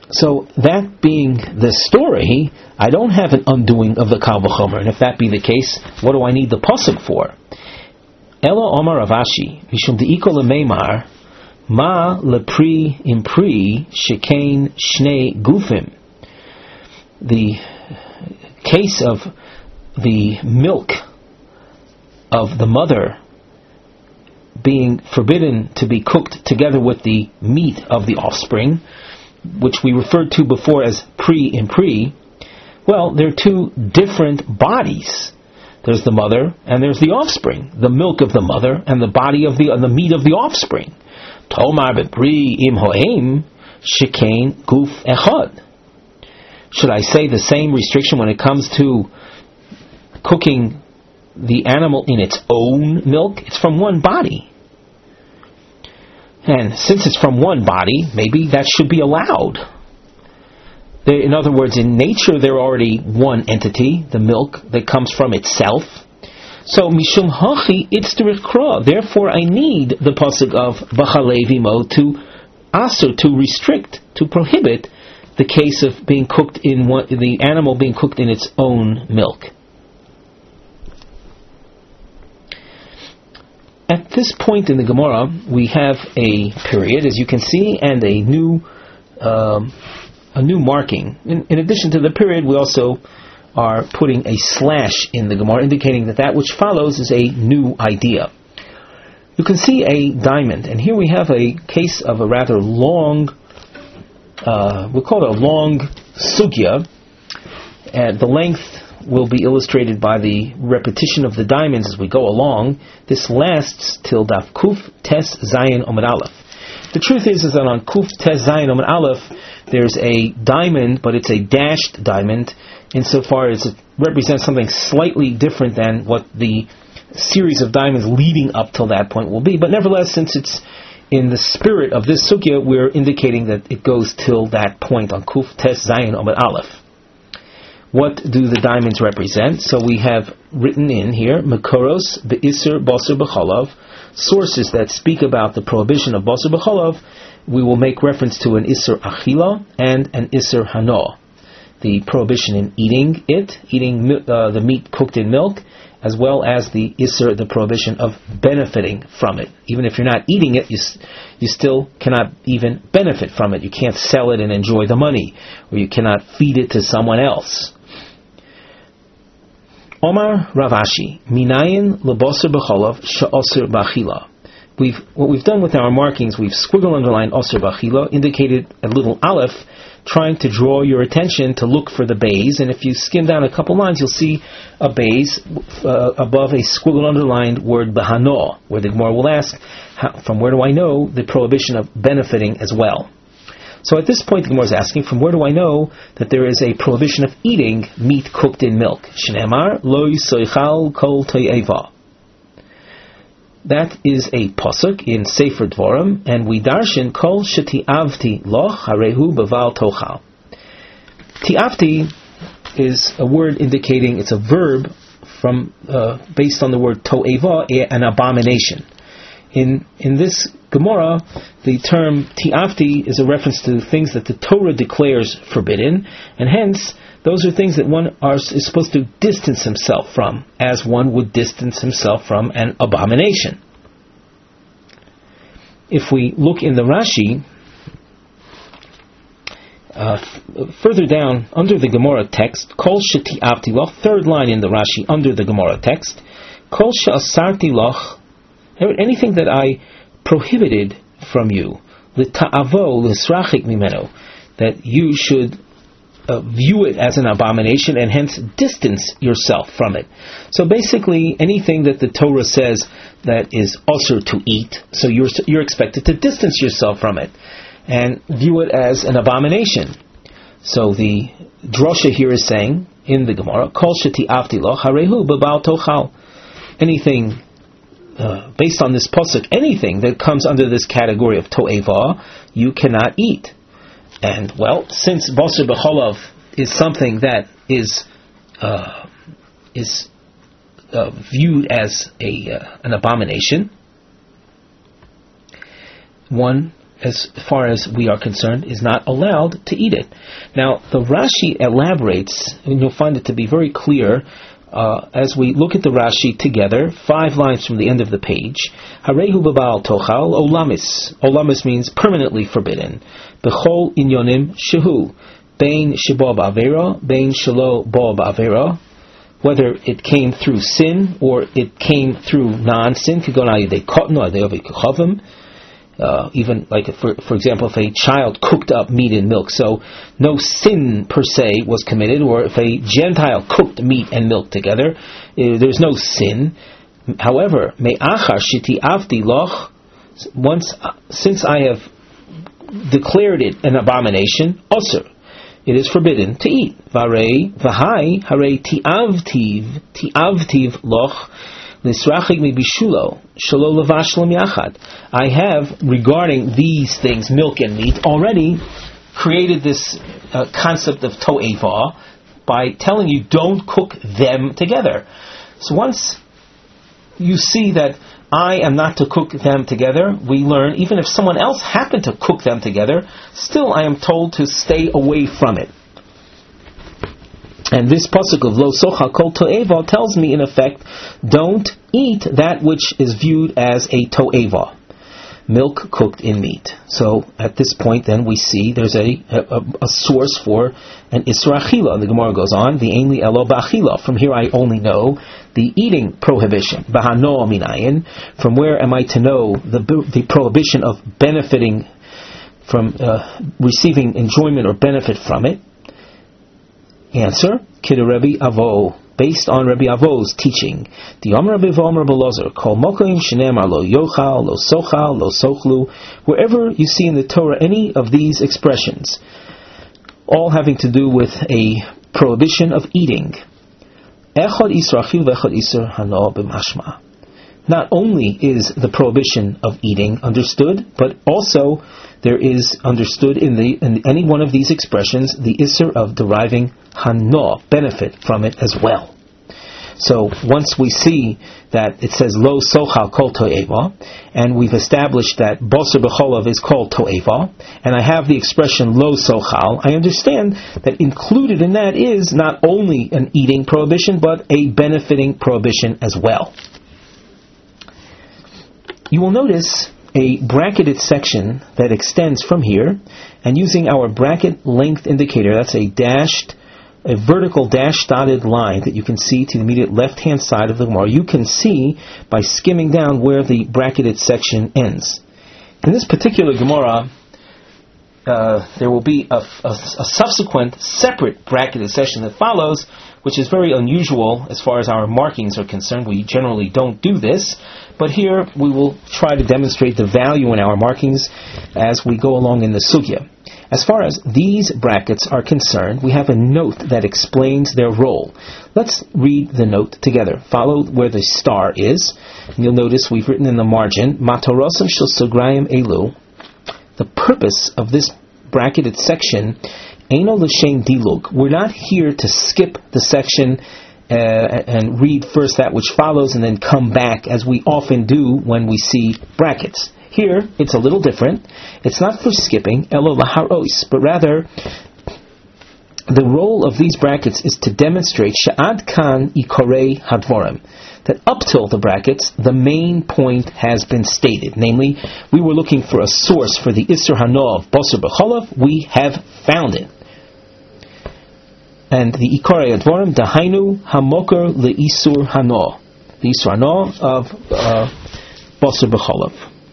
So that being the story, I don't have an undoing of the Kal V'chomer. And if that be the case, what do I need the pasuk for? Ela Omar Avashi, Mishum De'iko Lemeimar, Ma Lepri Impri Shekain Shnei Gufim. The case of the milk of the mother being forbidden to be cooked together with the meat of the offspring, which we referred to before as pre and pre, well, they're two different bodies. There's the mother and there's the offspring. The milk of the mother and the body of the, and the meat of the offspring. Tomar bepri im ho'em shekain guf echad. Should I say the same restriction when it comes to cooking the animal in its own milk? It's from one body. And since it's from one body, maybe that should be allowed. In other words, in nature, they're already one entity, the milk that comes from itself. So, mishum hachi itzterikra. Therefore, I need the pasuk of B'chalevi Mo to aser, to restrict, to prohibit the case of being cooked in one, the animal being cooked in its own milk. At this point in the Gemara, we have a period, as you can see, and a new um, a new marking. In, in addition to the period, we also are putting a slash in the Gemara, indicating that that which follows is a new idea. You can see a diamond, and here we have a case of a rather long, uh, we'll call it a long sugya, and the length will be illustrated by the repetition of the diamonds as we go along. This lasts till Daf Kuf Tes Zayin Omid Aleph. The truth is, is that on Kuf Tes Zayin Omid Aleph, there's a diamond, but it's a dashed diamond, insofar as it represents something slightly different than what the series of diamonds leading up till that point will be. But nevertheless, since it's in the spirit of this sugya, we're indicating that it goes till that point on Kuf Tes Zayin Omid Aleph. What do the diamonds represent? So we have written in here, Mekoros be'isur basar b'chalav, sources that speak about the prohibition of basar b'chalav. We will make reference to an isur achila and an isur hano, the prohibition in eating it, eating uh, the meat cooked in milk, as well as the isur, the prohibition of benefiting from it. Even if you're not eating it, you you still cannot even benefit from it. You can't sell it and enjoy the money, or you cannot feed it to someone else. Omar Ravashi, Minayin lebasar b'chalav she'asur b'achila. We've what we've done with our markings, we've squiggle underlined asur b'achila, indicated a little aleph, trying to draw your attention to look for the bays. And if you skim down a couple lines, you'll see a bays uh, above a squiggle underlined word b'hano, where the Gemara will ask, how, from where do I know the prohibition of benefiting as well? So at this point, the Gemara is asking, from where do I know that there is a prohibition of eating meat cooked in milk? Shneimar lo yisoichal kol to'eva. That is a pasuk in Sefer Dvarim, and we darshan kol shetiavti loch harehu beval tochal. Tiavti is a word indicating, it's a verb from uh, based on the word to'eva, an abomination. In in this Gemara, the term ti'afti is a reference to things that the Torah declares forbidden, and hence those are things that one are, is supposed to distance himself from, as one would distance himself from an abomination. If we look in the Rashi, uh, f- further down under the Gemara text, Kol sheti'afti loch, third line in the Rashi under the Gemara text, Kol she'asarti loch, anything that I prohibited from you, l'ta'avo l'srachik mimeno, that you should uh, view it as an abomination and hence distance yourself from it. So basically, anything that the Torah says that is usher to eat, so you're you're expected to distance yourself from it and view it as an abomination. So the drasha here is saying in the Gemara, Kol sheti'avti lo harehu bebal tochal, anything Uh, based on this pasuk, anything that comes under this category of to'eva, you cannot eat. And, well, since basar b'chalav is something that is uh, is uh, viewed as a uh, an abomination, one as far as we are concerned, is not allowed to eat it. Now, the Rashi elaborates, and you'll find it to be very clear uh, as we look at the Rashi together, five lines from the end of the page. Harehu b'ba'al tochal olamis. Olamis means permanently forbidden. B'chol inyonim shehu. Bein shebo ba'avera, bein shelo bo ba'avera. Whether it came through sin or it came through non-sin, uh, even like for, for example, if a child cooked up meat and milk, so no sin per se was committed, or if a Gentile cooked meat and milk together, uh, there's no sin. However, me'achar shiti avti loch, once uh, since I have declared it an abomination, osur, it is forbidden to eat. Varei v'hai harei ti'avtiv ti'avtiv loch nisrachik mibishulo shelo levash lam yachad. I have, regarding these things, milk and meat, already created this uh, concept of to'eva by telling you don't cook them together. So once you see that I am not to cook them together, we learn, even if someone else happened to cook them together, still I am told to stay away from it. And this pasuk of Lo Socha Kol To'eva tells me, in effect, don't eat that which is viewed as a To'eva, milk cooked in meat. So at this point then we see there's a, a, a source for an Isra Achila. The Gemara goes on, the Ainli Elo Ba'achila. From here I only know the eating prohibition. Bahano minayin. From where am I to know the the prohibition of benefiting from uh, receiving enjoyment or benefit from it? Answer: Kid Rabbi Avo, based on Rabbi Avo's teaching. The Amar Rabbi V'Amar Belozer, Kol Mokim Shenemar Lo Yochal Lo Sochal Lo Sochlu. Wherever you see in the Torah any of these expressions, all having to do with a prohibition of eating. Not only is the prohibition of eating understood, but also there is understood in the in any one of these expressions the isser of deriving hana, benefit from it as well. So once we see that it says lo sochal kol to'eva, and we've established that basar b'cholav is called to'eva, and I have the expression lo sochal, I understand that included in that is not only an eating prohibition, but a benefiting prohibition as well. You will notice a bracketed section that extends from here, and using our bracket length indicator, that's a dashed a vertical dash dotted line that you can see to the immediate left-hand side of the Gemara, you can see by skimming down where the bracketed section ends. In this particular Gemara, uh, there will be a, a, a subsequent separate bracketed section that follows, which is very unusual as far as our markings are concerned. We generally don't do this, but here we will try to demonstrate the value in our markings as we go along in the sugya. As far as these brackets are concerned, we have a note that explains their role. Let's read the note together. Follow where the star is, and you'll notice we've written in the margin, Matorosam shel Sograyim Elu. The purpose of this bracketed section, Eino l'shem dilug. We're not here to skip the section uh, and read first that which follows and then come back, as we often do when we see brackets. Here, it's a little different. It's not for skipping, elo laharos, but rather, the role of these brackets is to demonstrate sha'ad kan ikorei hadvorim, that up till the brackets, the main point has been stated. Namely, we were looking for a source for the Isser Hana of Basar B'cholav. We have found it. And the ikorei hadvorim, dahainu hamokar le'isur hana, the Isur Hana of uh, Basar B'cholav.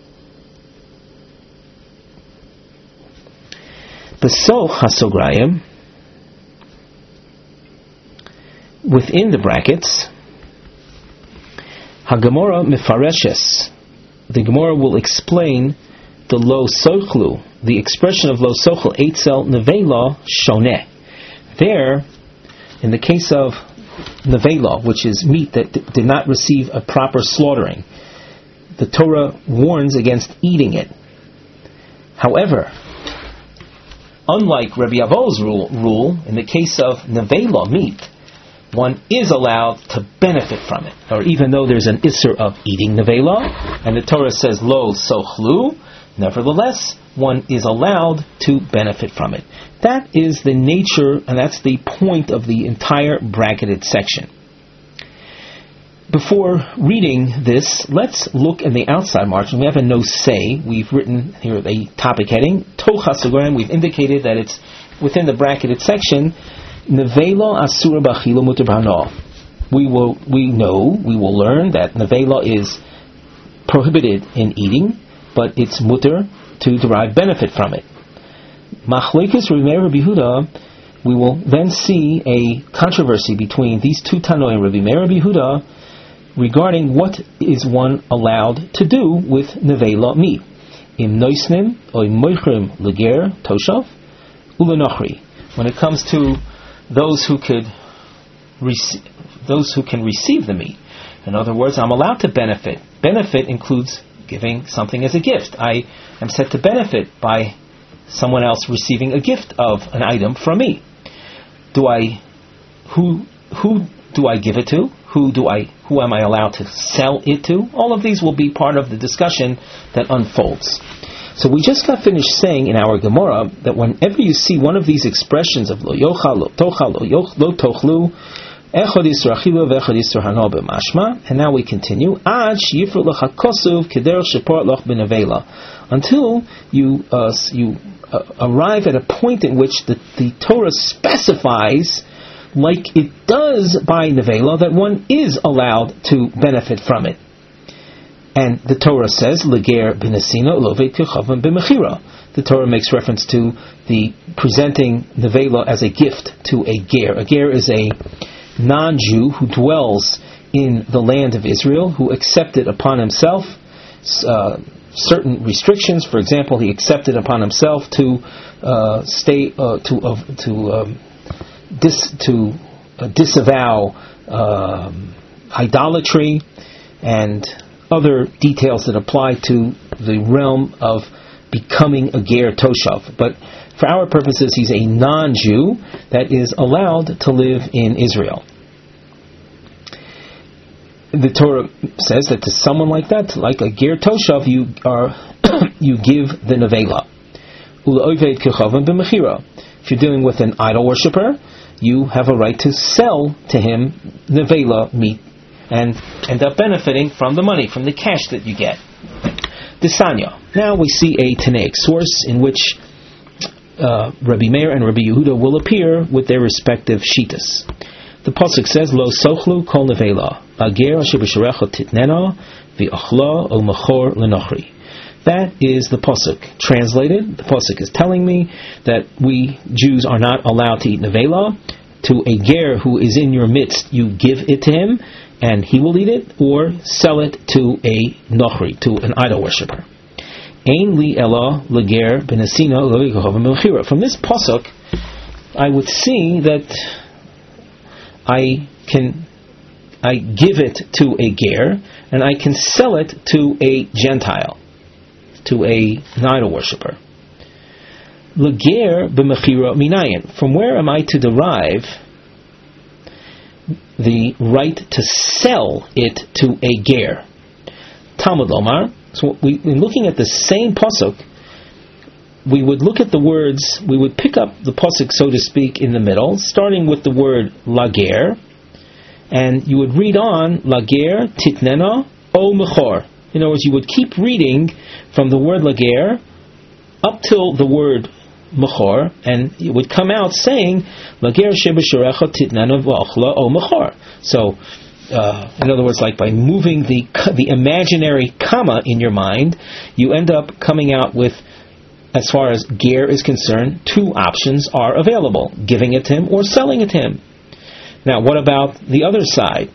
Besoch hasograyim, within the brackets, Hagemora mefareshes, the Gemara will explain the lo sochlu, the expression of lo sochel eitzel nevela shoneh. There, in the case of nevela, which is meat that d- did not receive a proper slaughtering, the Torah warns against eating it. However, unlike Rabbi Avo's rule, rule, in the case of nevela, meat, one is allowed to benefit from it. Or even though there's an isser of eating nevela, and the Torah says lo sochlu, Nevertheless, one is allowed to benefit from it. That is the nature, and that's the point of the entire bracketed section. Before reading this, let's look in the outside margin. We have a no say. We've written here a topic heading, Toch HaSugarim. We've indicated that it's within the bracketed section, Nevela Asura B'Achila Mutar B'Hana. We will, we know, we will learn that Nevela is prohibited in eating, but it's mutar to derive benefit from it. Machlekes Rabbi Meir Rabbi Yehuda, we will then see a controversy between these two Tanoim, Rabbi Meir Rabbi Yehuda, regarding what is one allowed to do with nevela meat. Im noisnim or moichrim leger toshav ulenochri. When it comes to those who could receive, those who can receive the meat. In other words, I'm allowed to benefit. Benefit includes giving something as a gift. I am said to benefit by someone else receiving a gift of an item from me. Do I, who, who do I give it to? Who do I, who am I allowed to sell it to? All of these will be part of the discussion that unfolds. So we just got finished saying in our Gemara that whenever you see one of these expressions of lo yochal, lo tochal, lo yoch, lo tochlu, echad yisur achilu ve'echad yisur hana b'mashma, and now we continue, ad sheyifru lecha kosuv kederech sheport loch b'nevela, until you uh, you uh, arrive at a point in which the, the Torah specifies, like it does by nevela, that one is allowed to benefit from it. And the Torah says, leger b'nesina uloveit kechavim b'mechira. The Torah makes reference to the presenting nevela as a gift to a ger. A ger is a non-Jew who dwells in the land of Israel, who accepted upon himself uh, certain restrictions. For example, he accepted upon himself to uh, stay uh, to uh, to um, dis to uh, disavow um, idolatry and other details that apply to the realm of becoming a ger toshav. But for our purposes, he's a non-Jew that is allowed to live in Israel. The Torah says that to someone like that, like a ger toshav, you are you give the nevela. If you're dealing with an idol worshipper, you have a right to sell to him nevela meat and end up benefiting from the money, from the cash that you get. The Sanya. Now we see a Tanaic source in which uh, Rabbi Meir and Rabbi Yehuda will appear with their respective shitas. The pasuk says, "Lo sochlu kol nevela, ager asher b'sharecha titnena v'achla o mechor lenochri." That is the pasuk. Translated, the pasuk is telling me that we Jews are not allowed to eat nevela. To a ger who is in your midst, you give it to him, and he will eat it, or sell it to a nochri, to an idol worshipper. Ein li ela leger b'nesina lo yikachavim b'mechira. From this pasuk, I would see that I can I give it to a ger, and I can sell it to a Gentile, to a an idol worshipper. Leger b'mechira minayin. From where am I to derive the right to sell it to a ger? Talmud Lomar. So we, in looking at the same pasuk, we would look at the words, we would pick up the pasuk, so to speak, in the middle, starting with the word lager, and you would read on lager titnena o mechor. In other words, you would keep reading from the word lager up till the word mechor, and it would come out saying lager shebesharecha titnena v'achla o mechor. So, uh, in other words, like by moving the the imaginary comma in your mind, you end up coming out with, as far as ger is concerned, two options are available: giving it to him or selling it to him. Now, what about the other side?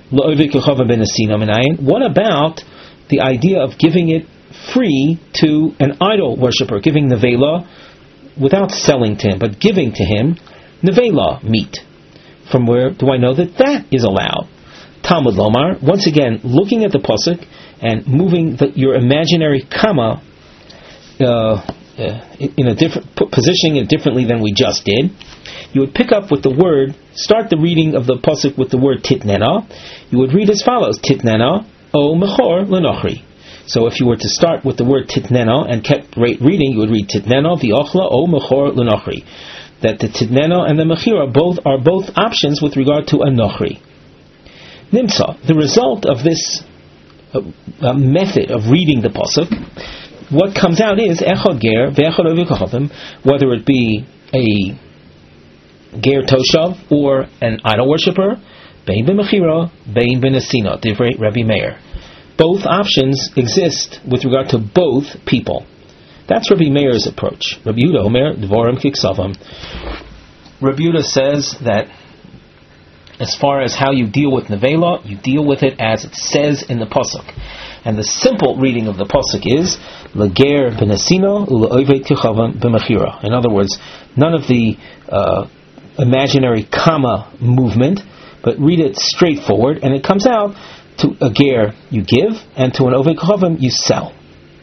What about the idea of giving it free to an idol worshipper, giving nevela without selling to him, but giving to him nevela meat? From where do I know that that is allowed? Talmud Lomar, once again, looking at the pasuk and moving the, your imaginary comma uh, uh, in a different, positioning it differently than we just did, you would pick up with the word, start the reading of the pasuk with the word titnena. You would read as follows: Titnena o mechor lenochri. So if you were to start with the word titneno and kept reading, you would read titneno v'ochla o mechor l'nochri. That the titneno and the mechira both are both options with regard to a nochri. Nimtza, the result of this uh, uh, method of reading the pasuk, what comes out is echad ger ve'echad ovei kochavim, whether it be a ger toshav or an idol worshipper, bein b'mechira, bein b'nesina, divrei Rabbi Meir. Both options exist with regard to both people. That's Rabbi Meir's approach. Rabbi Yehuda Omer Dvorim Kiksavam. Rabbi Yehuda says that as far as how you deal with nevela, you deal with it as it says in the pasuk. And the simple reading of the pasuk is Lager b'nesina u'le'ovei kichavam b'mechira. In other words, none of the uh, imaginary comma movement, but read it straightforward, and it comes out to a ger you give, and to an ovei kichavim you sell.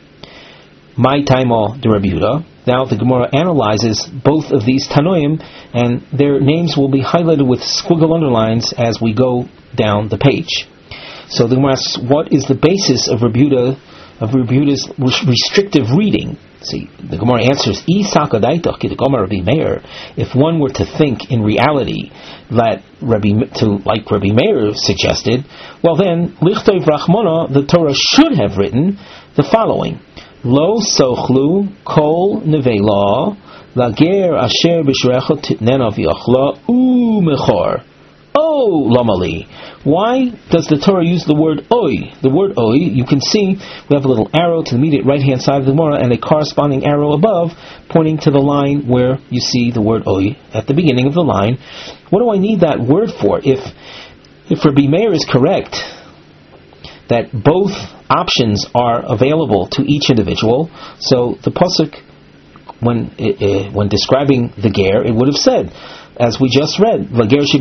My taimo de Rabbi Yehuda. Now the Gemara analyzes both of these tanoim, and their names will be highlighted with squiggle underlines as we go down the page. So the Gemara asks, what is the basis of Rabbi Yehuda, of Rabbi Yehuda's restrictive reading? See, the Gemara answers, Rabbi Meir. If one were to think in reality that Rabbi, to like Rabbi Meir suggested, well then, Lichtov Rachmana, the Torah should have written the following: Lo sochlu kol nevela lager asher b'shrecha titnena v'yochla u mechor. Oh, lamali. Why does the Torah use the word oi? The word oi, you can see we have a little arrow to the immediate right-hand side of the Gemara and a corresponding arrow above pointing to the line where you see the word oi at the beginning of the line. What do I need that word for? If if Rabbi Meir is correct that both options are available to each individual, so the pasuk, when uh, when describing the ger, it would have said, as we just read,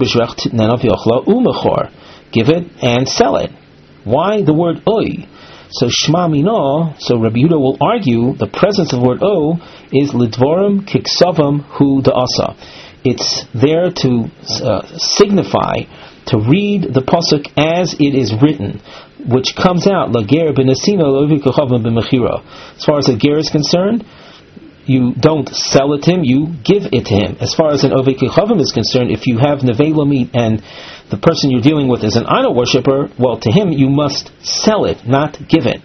give it and sell it. Why the word oy? So shma mino, so Rabbi Yehuda will argue the presence of the word o is lidvorim kiksavam hu da'asa. It's there to uh, signify, to read the pasuk as it is written, which comes out lager b'nesina lovi kochavim b'mechira. As far as the ger is concerned, you don't sell it to him, you give it to him. As far as an ovei kichavim is concerned, if you have nevela meat and the person you're dealing with is an idol worshipper, well, to him you must sell it, not give it.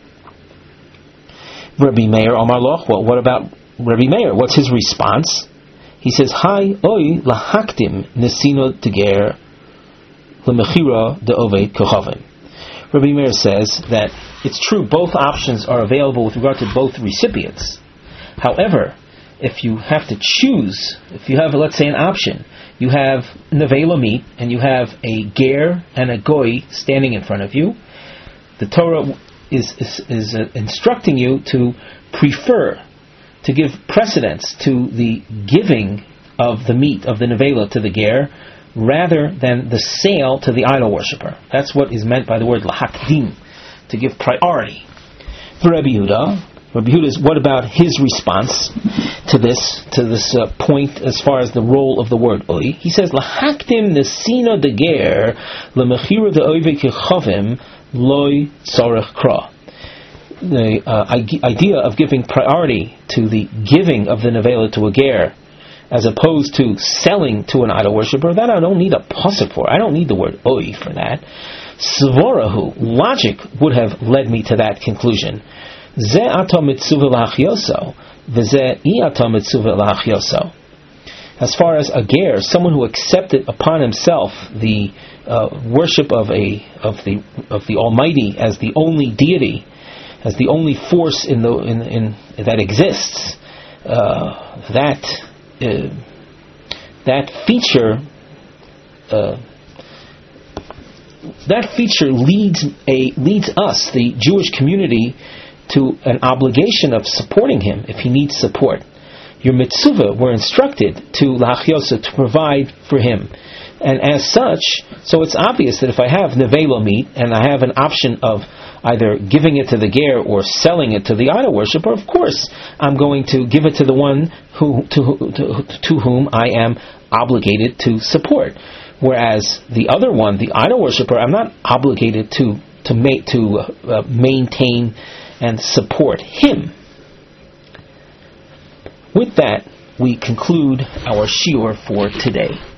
Rabbi Meir Amar Loch, well, what about Rabbi Meir? What's his response? He says, Hai oi lahaktim nesino teger lemechira de ovei kichavim. Rabbi Meir says that it's true, both options are available with regard to both recipients. However, if you have to choose, if you have, let's say, an option, you have nevela meat and you have a ger and a goy standing in front of you, the Torah is is, is uh, instructing you to prefer, to give precedence to the giving of the meat of the nevela to the ger rather than the sale to the idol worshipper. That's what is meant by the word lahakdim, to give priority. For Rabbi Yehuda, Rabbi Yehuda, what about his response to this to this uh, point as far as the role of the word oi? He says, "Lahaktim nesina de ger lemechira de oivei kichavim loy tzorech kra." The uh, idea of giving priority to the giving of the nevela to a ger, as opposed to selling to an idol worshipper, that I don't need a pasuk for. I don't need the word oi for that. Svorahu, logic would have led me to that conclusion. Ze ato mitzuvah l'achyoso, v'ze I ato mitzuvah l'achyoso. As far as a ger, someone who accepted upon himself the uh, worship of a of the of the Almighty as the only deity, as the only force in the in, in that exists, uh, that uh, that feature uh, that feature leads a leads us, the Jewish community, to an obligation of supporting him if he needs support. Your mitzvah, we're instructed to lachyosa, to provide for him. And as such, so it's obvious that if I have nevela meat and I have an option of either giving it to the ger or selling it to the idol worshipper, of course I'm going to give it to the one who to, to, to whom I am obligated to support. Whereas the other one, the idol worshipper, I'm not obligated to to make to uh, maintain and support him. With that, we conclude our shiur for today.